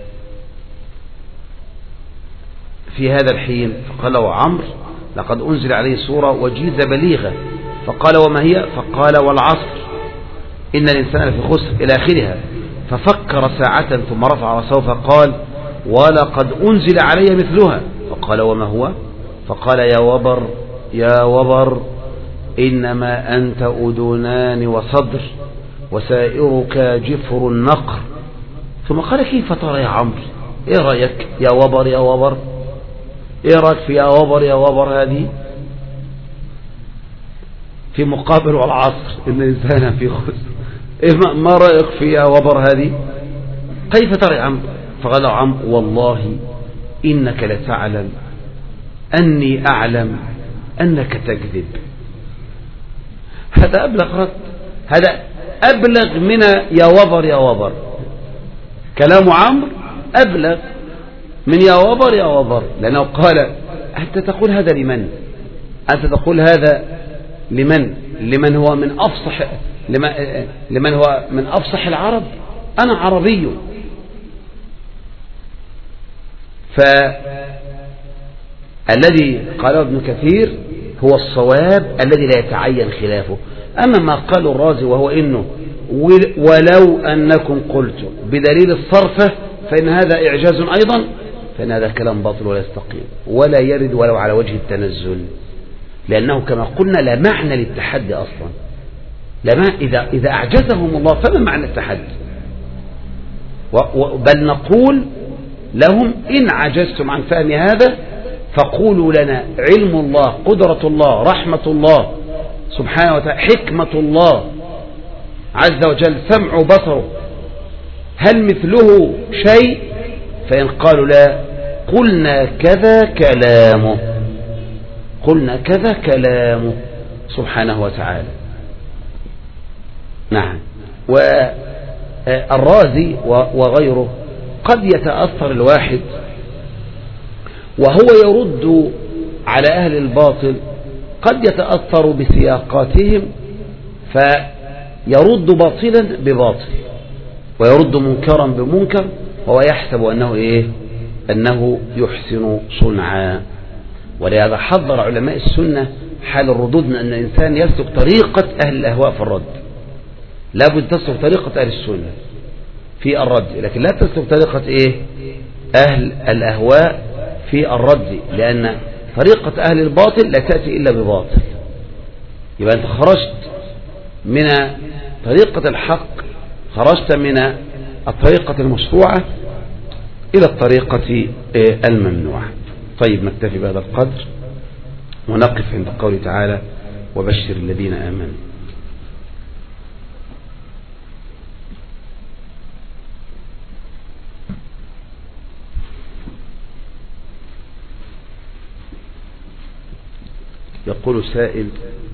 في هذا الحين؟ فقال له عمرو لقد أنزل عليه سورة وجيزة بليغة. فقال وما هي؟ فقال والعصر إن الإنسان لفي خسر إلى آخرها. ففكر ساعة ثم رفع رأسه فقال ولقد أنزل علي مثلها. فقال وما هو؟ فقال يا وبر يا وبر إنما أنت أذنان وصدر وسائرك جفر النقر. ثم قال كيف ترى يا عمرو؟ إيه رأيك يا وبر يا وبر؟ إيه رأيك في يا وبر يا وبر هذه في مقابل والعصر إن الإنسان في خسر؟ إيه ما رأيك في يا وبر هذه؟ كيف ترى يا عمرو؟ فقال عمرو والله إنك لتعلم أني أعلم أنك تكذب. هذا أبلغ رد، هذا أبلغ من يا وبر يا وبر. كلام عمرو أبلغ من يا وبر يا وبر، لأنه قال أنت تقول هذا لمن؟ أنت تقول هذا لمن؟ لمن هو من أفصح لمن هو من أفصح العرب؟ أنا عربي. فالذي قاله ابن كثير هو الصواب الذي لا يتعين خلافه. أما ما قاله الرازي وهو إنه ولو أنكم قلتم بدليل الصرفة فإن هذا إعجاز أيضا، فإن هذا كلام باطل ولا يستقيم ولا يرد ولو على وجه التنزل، لأنه كما قلنا لا معنى للتحدي أصلا. لما إذا, إذا أعجزهم الله فما معنى التحدي؟ بل نقول لهم إن عجزتم عن فهم هذا فقولوا لنا علم الله قدرة الله رحمة الله سبحانه وتعالى حكمة الله عز وجل سمع بصره هل مثله شيء؟ فإن قالوا لا قلنا كذا كلامه قلنا كذا كلامه سبحانه وتعالى. نعم. والرازي وغيره قد يتأثر الواحد وهو يرد على أهل الباطل، قد يتأثر بسياقاتهم فيرد باطلا بباطل ويرد منكرا بمنكر وهو يحسب أنه إيه؟ أنه يحسن صنعا. ولهذا حذر علماء السنة حال الردود من أن الإنسان يسلك طريقة أهل الأهواء في الرد. لا بد تسلك طريقة أهل السنة في الرد، لكن لا تسلك طريقة إيه؟ أهل الأهواء في الرد، لأن طريقة أهل الباطل لا تأتي إلا بباطل. يبقى أنت خرجت من طريقة الحق، خرجت من الطريقة المشروعة إلى الطريقة الممنوعة. طيب نكتفي بهذا القدر ونقف عند قوله تعالى وبشر الذين آمنوا. يقول سائل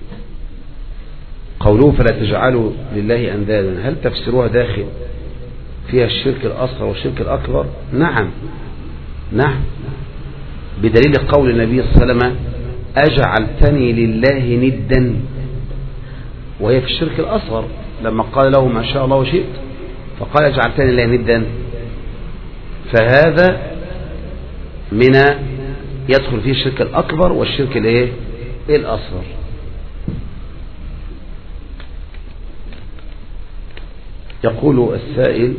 قوله فلا تجعلوا لله أندادا، هل تفسروها داخل فيها الشرك الأصغر والشرك الأكبر؟ نعم نعم، بدليل قول النبي صلى الله عليه وسلم أجعلتني لله ندا، وهي في الشرك الأصغر لما قال له ما شاء الله وشئت فقال أجعلتني لله ندا، فهذا من يدخل فيه الشرك الأكبر والشرك الايه الأصغر. يقول السائل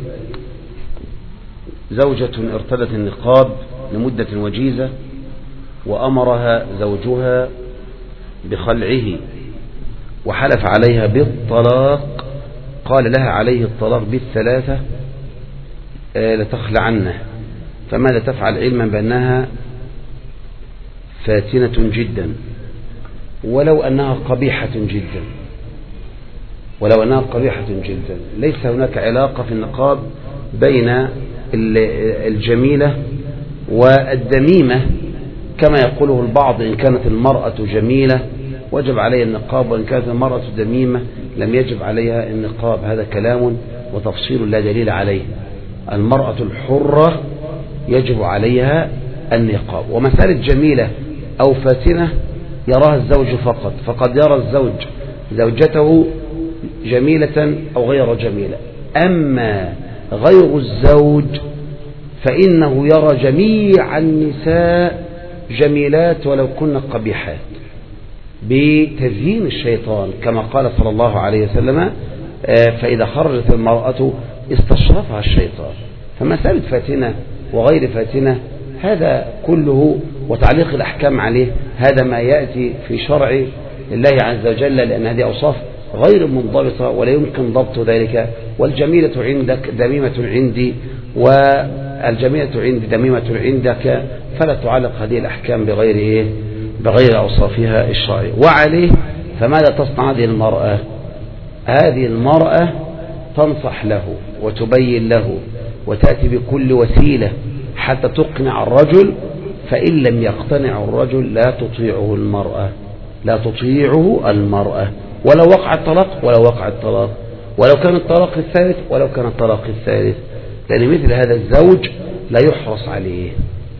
زوجة ارتدت النقاب لمدة وجيزة وأمرها زوجها بخلعه وحلف عليها بالطلاق قال لها عليه الطلاق بالثلاثة لتخلعنه، فماذا تفعل علما بأنها فاتنة جدا ولو أنها قبيحة جدا ولو أنها قبيحة جدا؟ ليس هناك علاقة في النقاب بين الجميلة والدميمة كما يقوله البعض، إن كانت المرأة جميلة وجب عليها النقاب، وإن كانت المرأة دميمة لم يجب عليها النقاب. هذا كلام وتفصيل لا دليل عليه. المرأة الحرة يجب عليها النقاب. ومسألة جميلة أو فاتنة يراها الزوج فقط، فقد يرى الزوج زوجته جميلة أو غير جميلة. أما غير الزوج فإنه يرى جميع النساء جميلات ولو كن قبيحات بتزيين الشيطان، كما قال صلى الله عليه وسلم فإذا خرجت المرأة استشرفها الشيطان. فمسألة فاتنة وغير فاتنة هذا كله وتعليق الأحكام عليه هذا ما يأتي في شرع الله عز وجل، لأن هذه أوصاف غير منضبطة ولا يمكن ضبط ذلك. والجميلة عندك دميمة عندي، والجميلة عندي دميمة عندك، فلا تعلق هذه الأحكام بغير إيه؟ بغير أوصافها الشرعية. وعليه فماذا تصنع هذه المرأة؟ هذه المرأة تنصح له وتبين له وتأتي بكل وسيلة حتى تقنع الرجل، فإن لم يقتنع الرجل لا تطيعه المرأة لا تطيعه المرأة ولو وقع الطلاق ولو وقع الطلاق ولو كان الطلاق الثالث ولو كان الطلاق الثالث، لأن مثل هذا الزوج لا يحرص عليه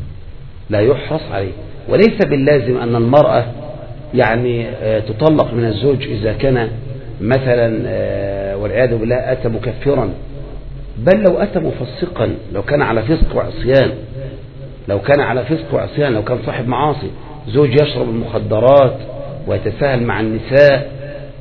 لا يحرص عليه. وليس باللازم أن المرأة يعني تطلق من الزوج إذا كان مثلا والعياذ بالله أتى مكفرا، بل لو أتى مفسقا، لو كان على فسق وعصيان لو كان على فسق وعصيان لو كان صاحب معاصي، زوج يشرب المخدرات ويتساهل مع النساء،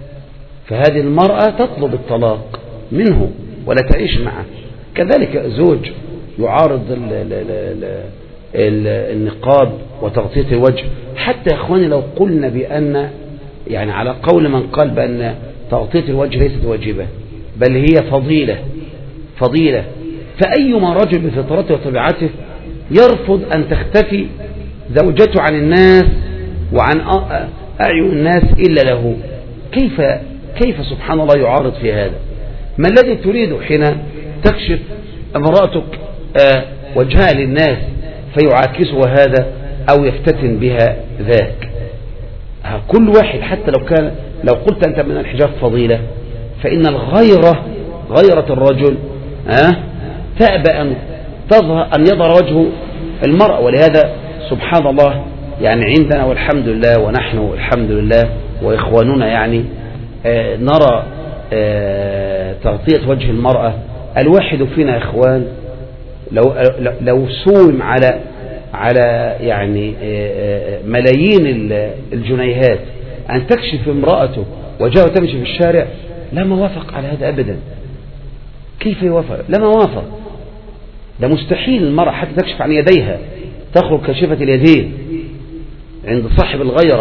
فهذه المرأة تطلب الطلاق منه ولا تعيش معه. كذلك زوج يعارض ال ال ال ال النقاب وتغطية الوجه. حتى يا إخواني لو قلنا بأن يعني على قول من قال بأن تغطية الوجه ليست واجبة بل هي فضيلة فضيلة فأيما رجل بفطرته وطبيعته يرفض أن تختفي زوجته عن الناس وعن أعين الناس إلا له؟ كيف كيف سبحان الله يعارض في هذا؟ ما الذي تريد حين تكشف امرأتك وجهها للناس فيعاكسها هذا أو يفتتن بها ذاك؟ كل واحد حتى لو كان لو قلت أنت من الحجاب فضيلة، فإن الغيرة غيرة الرجل أه تأبى أن تظهر أن يظهر وجه المرأة. ولهذا سبحان الله يعني عندنا والحمد لله ونحن الحمد لله وإخواننا يعني آه نرى آه تغطية وجه المرأة. الواحد فينا إخوان لو لو سوم على على يعني آه ملايين الجنيهات أن تكشف امرأته وجهها تمشي في الشارع لا موافق على هذا أبدا. كيف يوافق؟ لا موافق. ده مستحيل المرأة حتى تكشف عن يديها تخرج كشفة اليدين عند صاحب الغيرة.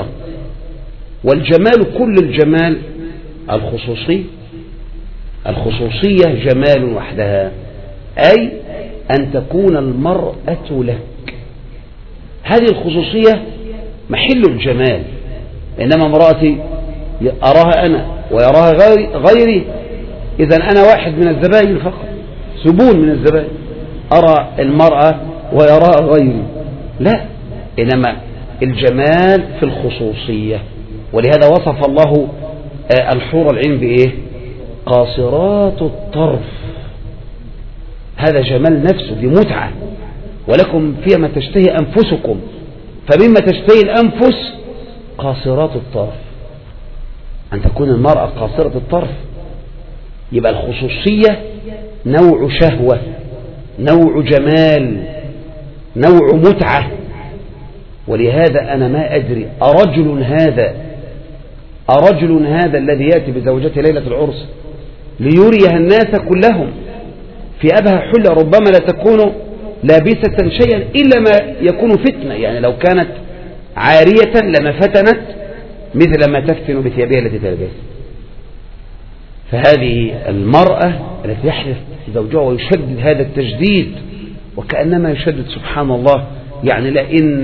والجمال كل الجمال الخصوصي الخصوصية جمال وحدها، أي أن تكون المرأة لك. هذه الخصوصية محل الجمال. إنما امرأتي أراها أنا ويراها غيري, غيري إذا أنا واحد من الزبائن فقط، زبون من الزبائن، أرى المرأة ويراها غيري. لا، إنما الجمال في الخصوصية. ولهذا وصف الله الحور العين بإيه؟ قاصرات الطرف. هذا جمال نفسه، دي متعة. ولكم فيها ما تشتهي أنفسكم، فمما تشتهي الأنفس قاصرات الطرف. أن تكون المرأة قاصرة الطرف يبقى الخصوصية نوع شهوة، نوع جمال، نوع متعة. ولهذا أنا ما أدري أرجل هذا أرجل هذا الذي يأتي بزوجته ليلة العرس ليريها الناس كلهم في أبهى حلة ربما لا تكون لابسة شيئا إلا ما يكون فتنة. يعني لو كانت عارية لما فتنت مثل ما تفتن بثيابها التي تلبس. فهذه المرأة التي يحلف زوجها ويشدد هذا التجديد وكأنما يشدد سبحان الله، يعني لئن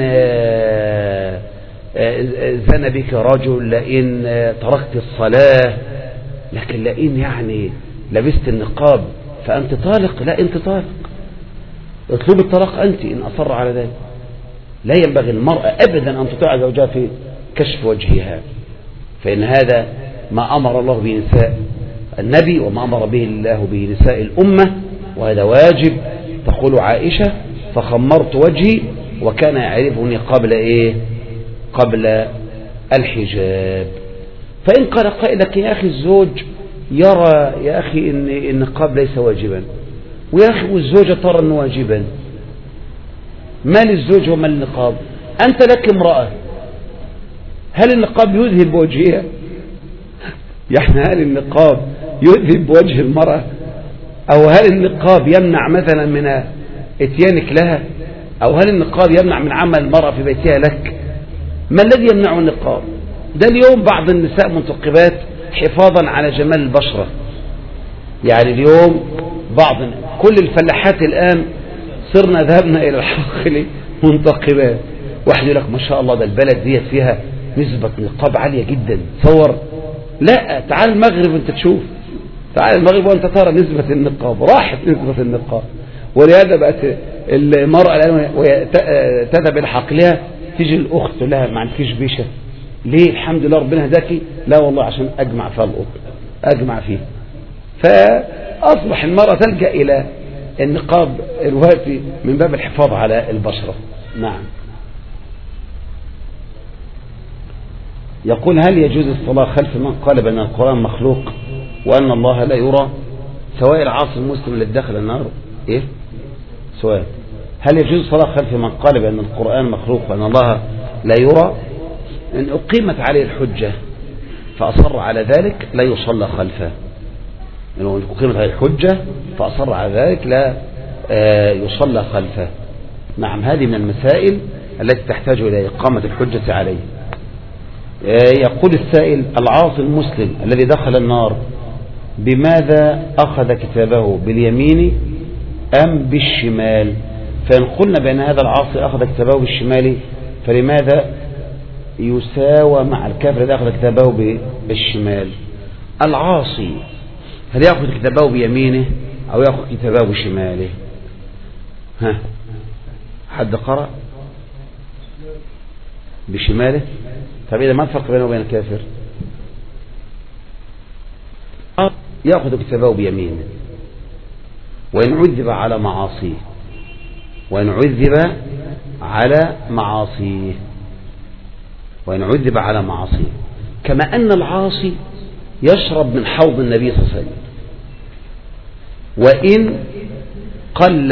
زنى بك رجل، لئن تركت الصلاة، لكن لئن يعني لبست النقاب فأنت طالق. لا، أنت طالق، اطلب الطلاق أنت إن أصر على ذلك. لا ينبغي المرأة أبدا أن تطيع زوجها في كشف وجهها، فإن هذا ما أمر الله به نساء النبي وما أمر به الله به نساء الأمة، وهذا واجب. تقول عائشة فخمرت وجهي وكان يعرفني قبل إيه؟ قبل الحجاب. فإن قال قائلك يا أخي الزوج يرى يا أخي إن النقاب ليس واجبا، ويا أخي والزوجة ترى أنه واجبا، ما للزوج وما للنقاب؟ أنت لك امرأة، هل النقاب يذهب بوجهها؟ يعني هل النقاب يذهب بوجه المرأة؟ أو هل النقاب يمنع مثلا من اتيانك لها؟ أو هل النقاب يمنع من عمل المرأة في بيتها لك؟ ما الذي يمنع النقاب؟ ده اليوم بعض النساء منتقبات حفاظا على جمال البشرة. يعني اليوم بعض كل الفلاحات الآن صرنا ذهبنا إلى الحقل منتقبات. واحد يقول لك ما شاء الله ده البلد ديت فيها نسبة نقاب عالية جدا، تصور. لا، تعال المغرب انت تشوف، تعال المغرب وانت ترى نسبة النقاب راحت، نسبة النقاب. ولهذا بقت المرأة الآن تذهب إلى حقلها تيجي الأخت تقول لها ما عندكيش بيشة ليه؟ الحمد لله ربنا هداكي. لا والله عشان أجمع فيها القط، أجمع فيه. فأصبح المرأة تلجأ إلى النقاب الوقتي من باب الحفاظ على البشرة. نعم. يقول هل يجوز الصلاة خلف من قال بأن القرآن مخلوق وأن الله لا يرى، سواء العاصي المسلم اللي دخل النار؟ إيه سؤال، هل يجوز الصلاة خلف من قال بأن القرآن مخلوق وأن الله لا يرى؟ إن أقيمت عليه الحجة فأصر على ذلك لا يصلى خلفه. إن أقيمت عليه الحجة فأصر على ذلك لا يصلى خلفه. نعم، هذه من المسائل التي تحتاج إلى إقامة الحجة عليه. يقول السائل العاصي المسلم الذي دخل النار بماذا أخذ كتابه، باليمين أم بالشمال؟ فإن قلنا بأن هذا العاصي أخذ كتابه بالشمال فلماذا يساوى مع الكافر الذي أخذ كتابه بالشمال؟ العاصي هل يأخذ كتابه بيمينه أو يأخذ كتابه بشماله؟ ها، حد قرأ بشماله؟ طب إذا ما الفرق بينه وبين الكافر؟ يأخذ كتابه بيمينه وإن عذب على معاصيه، وإن عذب على معاصيه، وإن عذب على معاصيه، كما أن العاصي يشرب من حوض النبي صلى الله عليه وسلم وإن قل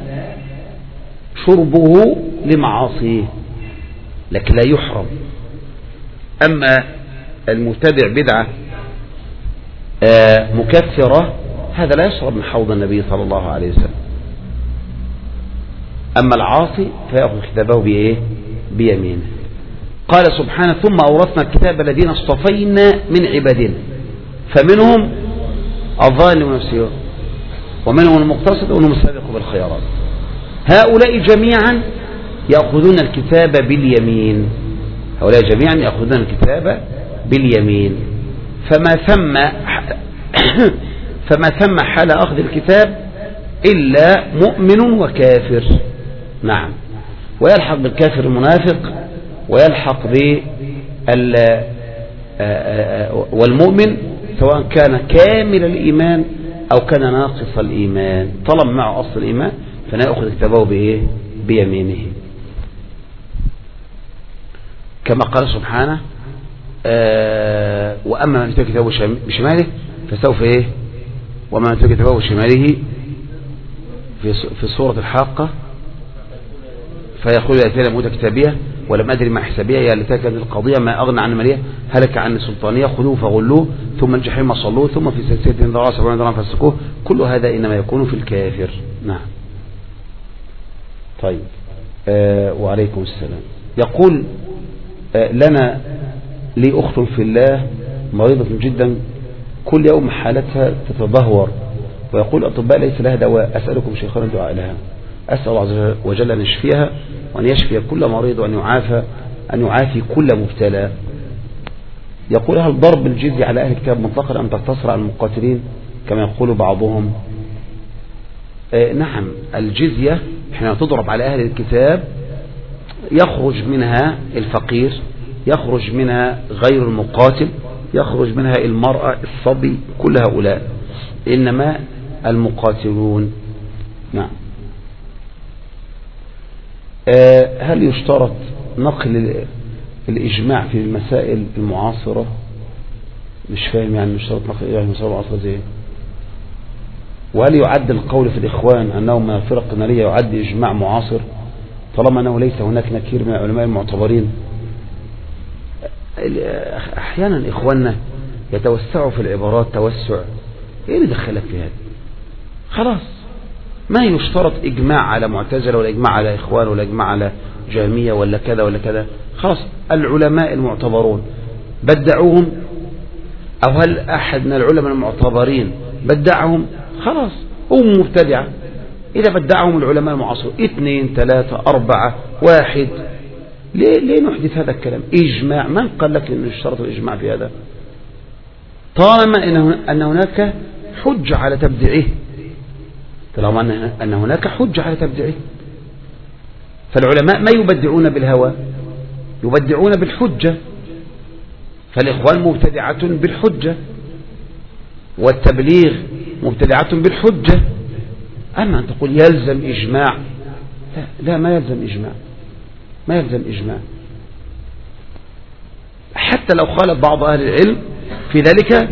شربه لمعاصيه، لكن لا يحرم. أما المبتدع بدعة مكفرة هذا لا يشرب من حوض النبي صلى الله عليه وسلم. أما العاصي فيأخذ كتابه بإيه؟ بيمينه. قال سبحانه ثم أورثنا الكتاب الذين اصطفينا من عبادنا فمنهم الظالم نفسه ومنهم المقتصد ومنهم السابق بالخيرات. هؤلاء جميعا يأخذون الكتاب باليمين، هؤلاء جميعا يأخذون الكتاب باليمين. فما ثم فما ثم حال أخذ الكتاب إلا مؤمن وكافر. نعم، ويلحق بالكافر المنافق ويلحق بال والمؤمن سواء كان كامل الإيمان أو كان ناقص الإيمان، طالما معه أصل الإيمان فنأخذ كتابه بإيه؟ بيمينه. كما قال سبحانه آه وأما من يترك كتابه بشماله فسوف إيه؟ وما من يترك كتابه بشماله في في سورة الحاقة فيقول يا ليتني لم أوت كتابيه ولم أدري ما حسابيه يا ليتها كانت القضية ما أغنى عن ماليه هلك عني سلطانية خذوه فغلوه ثم الجحيم صلوه ثم في سلسلة ذراعها سبعين ذراعا فاسلكوه. كل هذا إنما يكون في الكافر. نعم. طيب آه وعليكم السلام. يقول آه لنا لي أخت في الله مريضة جدا، كل يوم حالتها تتدهور، ويقول الأطباء ليس لها دواء، أسألكم شيخنا الدعاء لها. أسأل الله عز وجل أن يشفيها وأن يشفي كل مريض وأن يعافى أن يعافي كل مبتلى. يقول هل ضرب الجزية على أهل الكتاب مطلقا أم تقتصر على المقاتلين كما يقول بعضهم؟ آه نعم، الجزية حين تضرب على أهل الكتاب يخرج منها الفقير، يخرج منها غير المقاتل، يخرج منها المرأة، الصبي، كل هؤلاء، إنما المقاتلون. نعم. آه هل يشترط نقل الإجماع في المسائل المعاصرة؟ مش فاهم يعني يشترط نقل الإجماع في المسائل المعاصرة زي. وهل يعد القول في الإخوان أنه من الفرق النارية يعد إجماع معاصر طالما أنه ليس هناك نكير من العلماء المعتبرين؟ أحيانا إخواننا يتوسعوا في العبارات توسع، إيه اللي دخلك في هذا؟ خلاص ما يشترط إجماع على معتزلة ولا إجماع على إخوان ولا إجماع على جهمية ولا كذا ولا كذا، خلاص العلماء المعتبرون بدعوهم، أو هل أحد من العلماء المعتبرين بدعهم؟ خلاص هم مبتدعة. إذا بدعهم العلماء المعاصرين اثنين ثلاثة أربعة واحد، ليه, ليه نحدث هذا الكلام؟ إجماع، من قال لك أن يشترط الإجماع في هذا؟ طالما أن هناك حجة على تبديعه، طالما أن هناك حجة على تبديعه. فالعلماء ما يبدعون بالهوى، يبدعون بالحجة. فالإخوان مبتدعة بالحجة، والتبليغ مبتدعة بالحجة. أما أن تقول يلزم إجماع، لا, لا ما يلزم إجماع، ما يلزم إجماع. حتى لو خالف بعض أهل العلم في ذلك،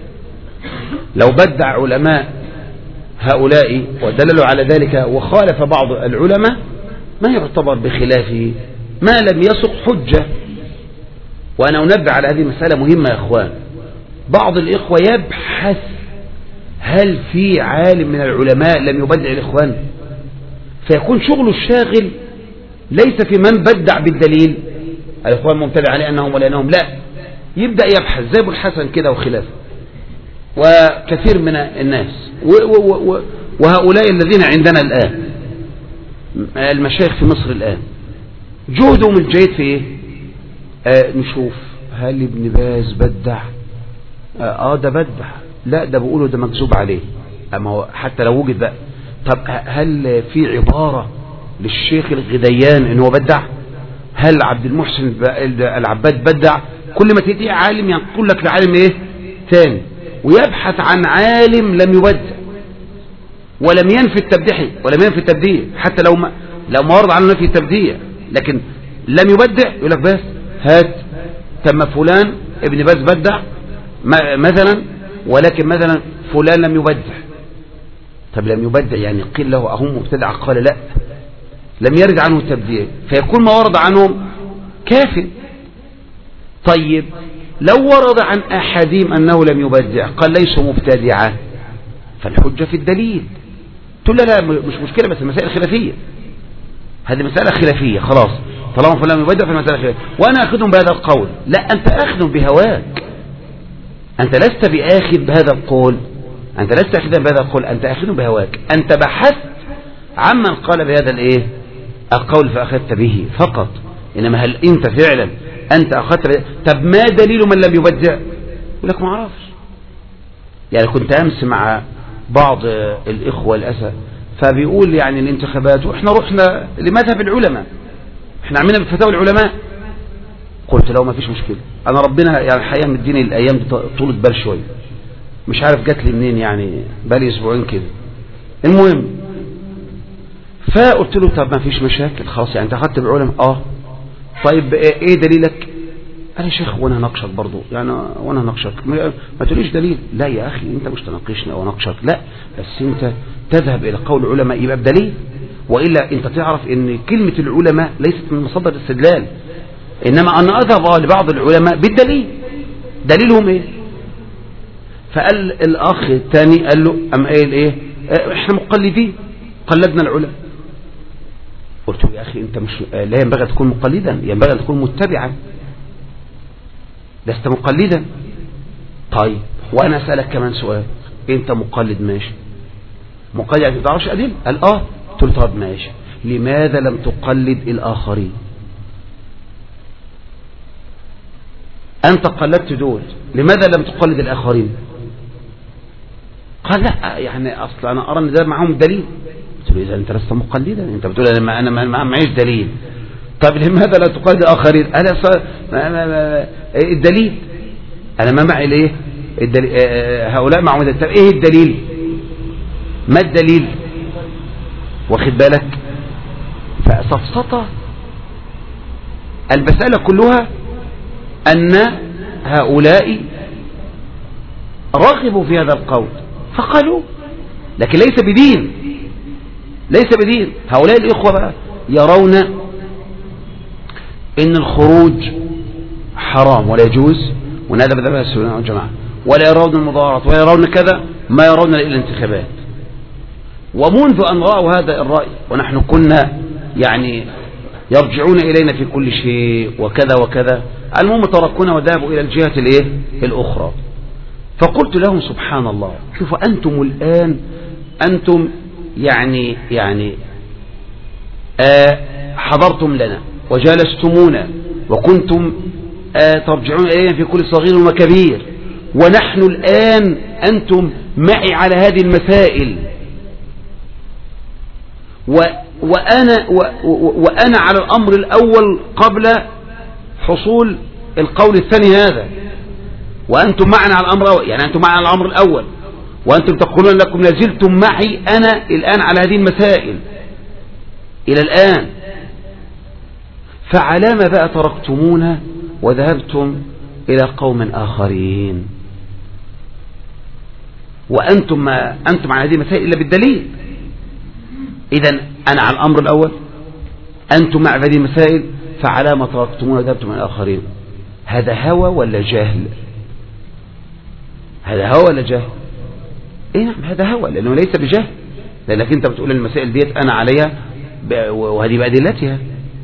لو بدع علماء هؤلاء ودللوا على ذلك وخالف بعض العلماء ما يعتبر بخلافه ما لم يسق حجة. وأنا أنبه على هذه المسألة مهمة يا أخوان. بعض الإخوة يبحث هل في عالم من العلماء لم يبدع الإخوان، فيكون شغله الشاغل ليس في من بدع بالدليل الإخوان مبتدع لأنهم ولا أنهم، لا، يبدأ يبحث زي أبو الحسن كده وخلافه وكثير من الناس وهؤلاء الذين عندنا الآن المشايخ في مصر الآن جهدهم الجيد في إيه؟ آه نشوف هل ابن باز بدع؟ آه, آه ده بدع، لا ده بقوله ده مكذوب عليه. أما هو حتى لو وجد بقى، طب هل في عبارة للشيخ الغديان إنه بدع؟ هل عبد المحسن العباد بدع؟ كل ما تيجي عالم ينقل لك لعالم إيه ثاني، ويبحث عن عالم لم يبدع ولم ينفي التبديع ولم ينفي التبديع، حتى لو ما لو ما ورد عنه نفي التبديع لكن لم يبدع، يقول لك بس هات تم فلان ابن باز بدع مثلا، ولكن مثلا فلان لم يبدع. طب لم يبدع يعني قيل له أهم مبتدع؟ قال لا، لم يرد عنه التبديع، فيكون ما ورد عنهم كافٍ. طيب لو ورد عن أحدهم أنه لم يبدع قال ليسوا مبتدعا، فالحجة في الدليل. تقول لا لا مش مشكلة، بس المسائل خلافية، هذه مسألة خلافية خلاص، طالما فلان يبدع فالمسألة خلافية، وأنا أخذهم بهذا القول. لا، أنت أخذهم بهواك، أنت لست بآخذ بهذا القول، أنت لست أخذا بهذا القول، أنت أخذهم بهواك. أنت بحثت عمن قال بهذا الإيه القول فأخذت به فقط، إنما هل أنت فعلا أنت أخذت به؟ طب ما دليل من لم يبدع؟ يقول لك ما أعرفش. يعني كنت أمس مع بعض الإخوة للأسف فبيقول يعني الانتخابات وإحنا رحنا لمذهب العلماء، إحنا عملنا بفتاوى العلماء. قلت له ما فيش مشكلة، أنا ربنا يعني الحقيقة مديني الأيام دي طولة بال شوية، مش عارف جات لي منين، يعني بالي أسبوعين كده. المهم فقلت له طب ما فيش مشاكل خلاص، يعني أنت أخذت بالعلماء؟ آه. طيب إيه دليلك؟ قال يا شيخ وانا هناقشك برضو، يعني وانا هناقشك ما تقوليش دليل. لا يا اخي انت مش تناقشني او اناقشك، لا بس انت تذهب الى قول العلماء يبقى بدليل، والا انت تعرف ان كلمة العلماء ليست من مصدر الاستدلال، انما انا اذهب لبعض العلماء بالدليل. دليلهم ايه؟ فقال الاخ الثاني قال له ام قايل ايه احنا مقلدين قلدنا العلماء. قلت له يا اخي انت مش لا ينبغي تكون مقلدا، ينبغي ان تكون متبعا. لست مقلدا. طيب وأنا أسألك كمان سؤال، أنت مقلد ماشي، مقلد يعني ما تعرفش أدلة؟ قال آه. قلت له طب ماشي، لماذا لم تقلد الآخرين؟ أنت قلدت دول، لماذا لم تقلد الآخرين؟ قال لا يعني أصلا أنا أرى أن ده معهم دليل. قلت له إذا أنت لست مقلدا، أنت بتقول أنا ما أنا ما معيش دليل. طيب لماذا لا تقلد الآخرين؟ أنا الدليل أنا ما معي ليه الدليل؟ هؤلاء معهم دليل. طب إيه الدليل؟ ما الدليل؟ واخد بالك؟ فسفسطة المسألة كلها أن هؤلاء رغبوا في هذا القول فقالوا، لكن ليس بدين، ليس بدين. هؤلاء الإخوة بقى يرون إن الخروج حرام ولا يجوز، ونادى بذلك السنة والجماعة، ولا يرون المظاهرات ولا يرون كذا، ما يرون إلا الانتخابات. ومنذ أن رأوا هذا الرأي ونحن كنا يعني يرجعون إلينا في كل شيء وكذا وكذا، المهم تركونا وذهبوا إلى الجهة الإيه الأخرى. فقلت لهم سبحان الله، شوفوا أنتم الآن أنتم يعني يعني آه حضرتم لنا وجالستمونا وكنتم آه ترجعون إلينا في كل صغير وكبير، ونحن الآن أنتم معي على هذه المسائل، و وأنا, و وأنا على الأمر الأول قبل حصول القول الثاني هذا، وأنتم معنا على الأمر الأول، يعني أنتم معنا على الأمر الأول، وأنتم تقولون لكم لازلتم معي أنا الآن على هذه المسائل إلى الآن، فعلى ما بقى تركتمونا وذهبتم إلى قوم آخرين، وأنتم ما أنتم على هذه المسائل إلا بالدليل. إذن أنا على الأمر الأول، أنتم مع هذه المسائل، فعلى ما تركتمونا وذهبتم إلى الآخرين. هذا هوى ولا جهل؟ هذا هوى ولا جهل؟ إيه نعم هذا هوى، لأنه ليس بجهل، لأنك أنت بتقول المسائل ديت أنا عليها وهذه بأدلتها.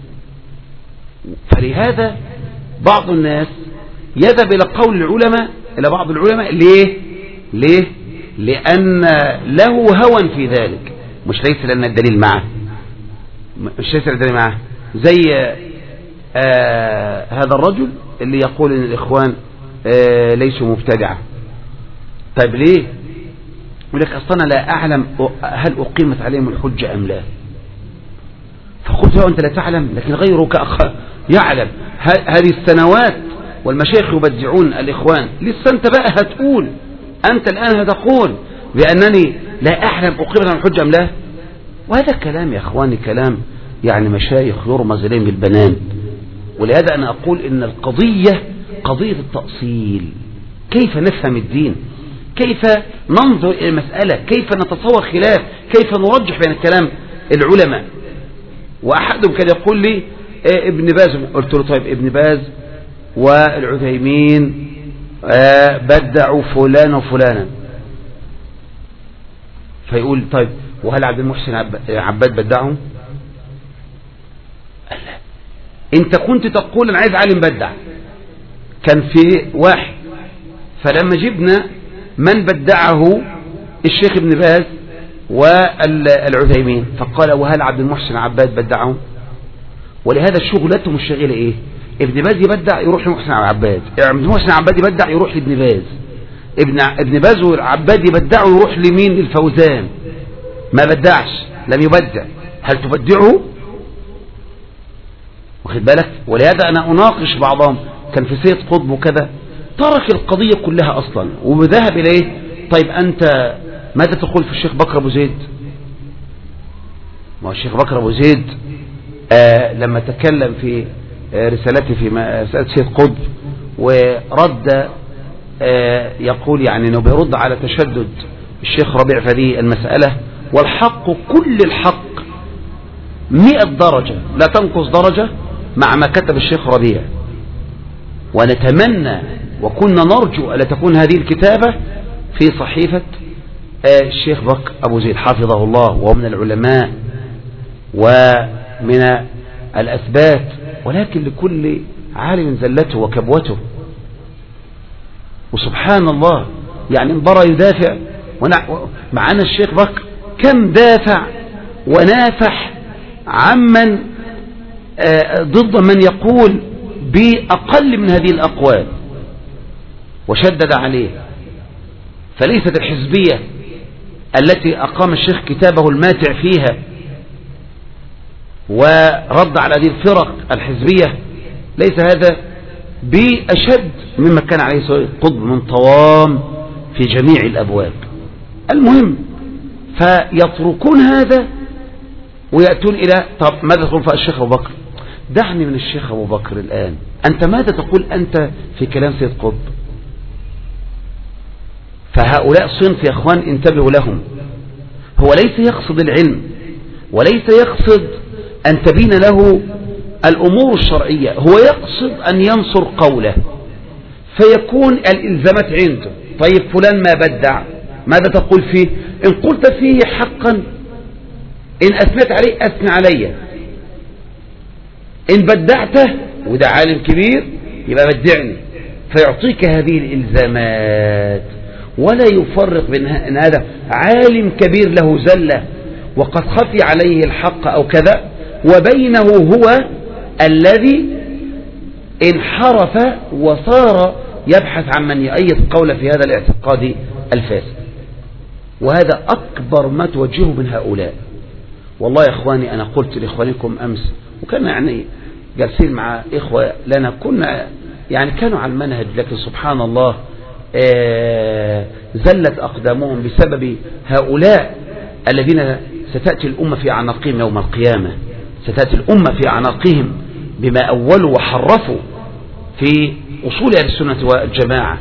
فلهذا بعض الناس يذهب إلى قول العلماء، إلى بعض العلماء. ليه؟ ليه؟ لأن له هوى في ذلك، مش ليس لأن الدليل معه، مش ليس لأن الدليل معه. زي آه هذا الرجل اللي يقول إن الإخوان آه ليسوا مبتدعة. طيب ليه؟ يقول لك أصلا لا أعلم هل أقيمت عليهم الحجة أم لا. فقلت له أنت لا تعلم، لكن غيرك أخ يعلم. هذه السنوات والمشايخ يبدعون الإخوان، لسه أنت بقى هتقول، أنت الآن هتقول بأنني لا أعلم أقيمت عليهم الحجة أم لا. وهذا كلام يا أخواني كلام يعني مشايخ يرمز إليهم بالبنان. ولهذا أنا أقول إن القضية قضية التأصيل، كيف نفهم الدين، كيف ننظر إلى المسألة، كيف نتصور خلاف، كيف نرجح بين الكلام العلماء. وأحدهم كان يقول لي إيه ابن باز، قلت له طيب ابن باز والعثيمين آه بدعوا فلان وفلانا، فيقول طيب وهل عبد المحسن عباد بدعهم؟ قال لا، انت كنت تقول انا عايز عالم بدع، كان في واحد، فلما جبنا من بدعه الشيخ ابن باز والعثيمين فقال وهل عبد المحسن عباد بدعهم؟ ولهذا شغلتهم الشغيله ايه؟ ابن باز يبدع يروح لمحسن عباد، ابن محسن عباد يبدع يروح لابن باز، ابن ابن باز والعباد يبدعوا يروح لمين؟ الفوزان. ما بدعش، لم يبدع، هل تبدعه؟ واخد بالك؟ ولهذا انا اناقش بعضهم، كان في سيد قطب وكذا، ترك القضيه كلها اصلا وذهب الى ايه؟ طيب انت ماذا تقول في الشيخ بكر ابو زيد؟ ما هو الشيخ بكر ابو زيد آه لما تكلم في آه رسالته في مسألة سيد قطب ورد آه يقول يعني انه بيرد على تشدد الشيخ ربيع في هذه المسألة، والحق كل الحق مئة درجة لا تنقص درجة مع ما كتب الشيخ ربيع. ونتمنى وكنا نرجو ألا تكون هذه الكتابة في صحيفة آه الشيخ بكر أبو زيد حفظه الله، وهو من العلماء ومن الأثبات، ولكن لكل عالم زلته وكبوته. وسبحان الله يعني انبرى يدافع، معنا الشيخ بكر كم دافع ونافح عمن ضد من يقول بأقل من هذه الأقوال وشدد عليه. فليست الحزبية التي أقام الشيخ كتابه الماتع فيها ورد على هذه الفرق الحزبية، ليس هذا بأشد مما كان عليه سوء قطب من طوام في جميع الأبواب. المهم فيتركون هذا ويأتون إلى طب ماذا تقول في الشيخ أبو بكر؟ دعني من الشيخ أبو بكر الآن، أنت ماذا تقول أنت في كلام سيد قطب؟ فهؤلاء صنف يا أخوان انتبهوا لهم، هو ليس يقصد العلم وليس يقصد أن تبين له الأمور الشرعية، هو يقصد أن ينصر قوله فيكون الإلزامات عنده. طيب فلان ما بدع ماذا تقول فيه؟ إن قلت فيه حقا إن أثنت عليه أثنى علي، إن بدعته وده عالم كبير يبقى بدعني، فيعطيك هذه الإلزامات ولا يفرق بين أن هذا عالم كبير له زلة وقد خفي عليه الحق أو كذا وبينه هو الذي انحرف وصار يبحث عن من يؤيد قوله في هذا الاعتقاد الفاسد. وهذا أكبر ما توجهه من هؤلاء. والله يا إخواني أنا قلت لإخوانكم أمس وكان يعني جالسين مع إخوة لنا كنا يعني كانوا على المنهج، لكن سبحان الله آه زلت أقدامهم بسبب هؤلاء الذين ستأتي الأمة في أعناقهم يوم القيامة، ستأتي الأمة في أعناقهم بما أولوا وحرفوا في أصول أهل السنة والجماعة.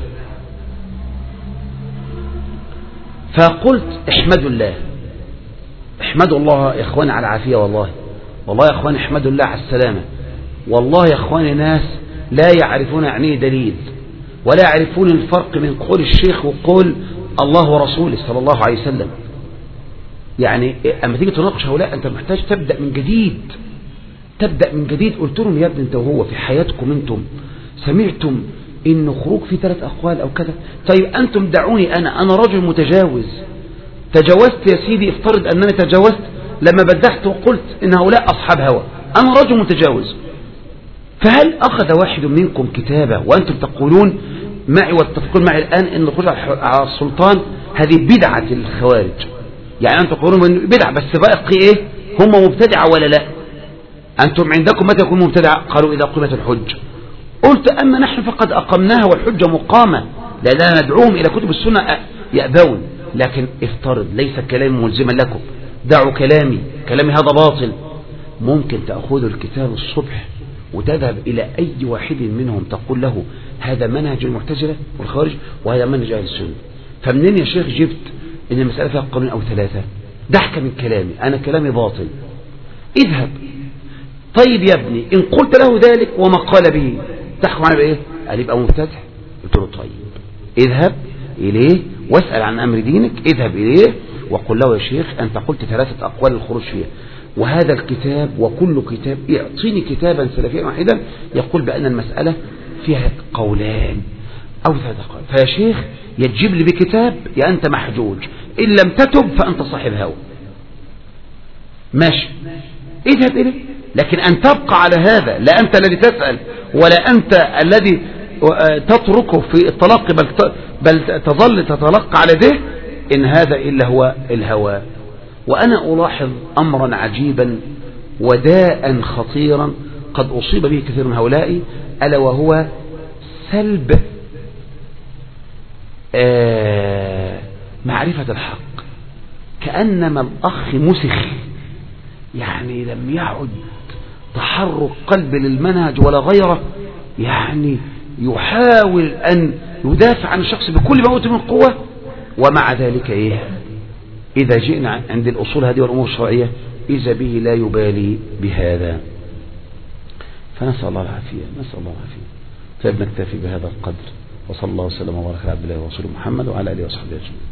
فقلت احمدوا الله، احمدوا الله يا إخواني على العافية، والله والله يا إخواني احمدوا الله على السلامة. والله يا إخواني ناس لا يعرفون يعني دليل ولا يعرفون الفرق من قول الشيخ وقول الله ورسوله صلى الله عليه وسلم. يعني أما تيجي تناقش هؤلاء أنت محتاج تبدأ من جديد، تبدأ من جديد. قلت لهم يا ابني أنت وهو في حياتكم أنتم سمعتم إن خروج في ثلاث أقوال أو كذا؟ طيب أنتم دعوني أنا أنا رجل متجاوز، تجاوزت يا سيدي، افترض أنني تجاوزت لما بدحت وقلت إن هؤلاء أصحاب هوى، أنا رجل متجاوز. فهل أخذ واحد منكم كتابة وأنتم تقولون معي وتتفقون معي الآن إن الخروج على السلطان هذه بدعة الخوارج؟ يعني أنتم تقولون بدعة بس باقي إيه؟ هم مبتدعة ولا لا؟ أنتم عندكم متى يكون مبتدعة؟ قالوا إذا قيمت الحج. قلت أما نحن فقد أقمناها والحجة مقامة، لأننا ندعوهم إلى كتب السنة يأبون. لكن افترض ليس كلامي ملزما لكم، دعوا كلامي، كلامي هذا باطل. ممكن تأخذوا الكتاب الصبح وتذهب إلى أي واحد منهم تقول له هذا منهج المعتزلة والخوارج وهذا منهج أهل السنة. فمنين يا شيخ جبت إن المسألة فيها قانون أو ثلاثة؟ ضحك من كلامي، أنا كلامي باطل، اذهب. طيب يا ابني إن قلت له ذلك وما قال به تحكم على بإيه؟ قال يبقى مبتدع. قلت له طيب اذهب إليه واسأل عن أمر دينك، اذهب إليه وقل له يا شيخ أنت قلت ثلاثة أقوال الخروج فيها، وهذا الكتاب وكل كتاب يعطيني كتابا سلفيا واحدا يقول بأن المسألة فيها قولان أو ثلاثة أقوال. فيا شيخ يا تجيب لي بكتاب يا أنت محجوج، إن لم تتب فأنت صاحب هوى. ماشي اذهب إليه، لكن أن تبقى على هذا لا أنت الذي تسأل ولا أنت الذي تتركه في التلقي بل, بل تظل تتلقى على ده، إن هذا إلا هو الهوى. وأنا ألاحظ أمرا عجيبا وداء خطيرا قد أصيب به كثير من هؤلاء، ألا وهو سلب آه معرفة الحق. كأنما الأخ مسخ، يعني لم يعد تحرك قلب للمنهج ولا غيره، يعني يحاول أن يدافع عن الشخص بكل ما أوتي من قوة، ومع ذلك إيه؟ إذا جئنا عند الأصول هذه والأمور الشرعية إذا به لا يبالي بهذا. فنسأل الله العافية، نسأل الله العافية. فبنكتفي بهذا القدر، وصلى الله وسلم وبارك على عبد الله ورسوله محمد وعلى آله وصحبه أجمعين.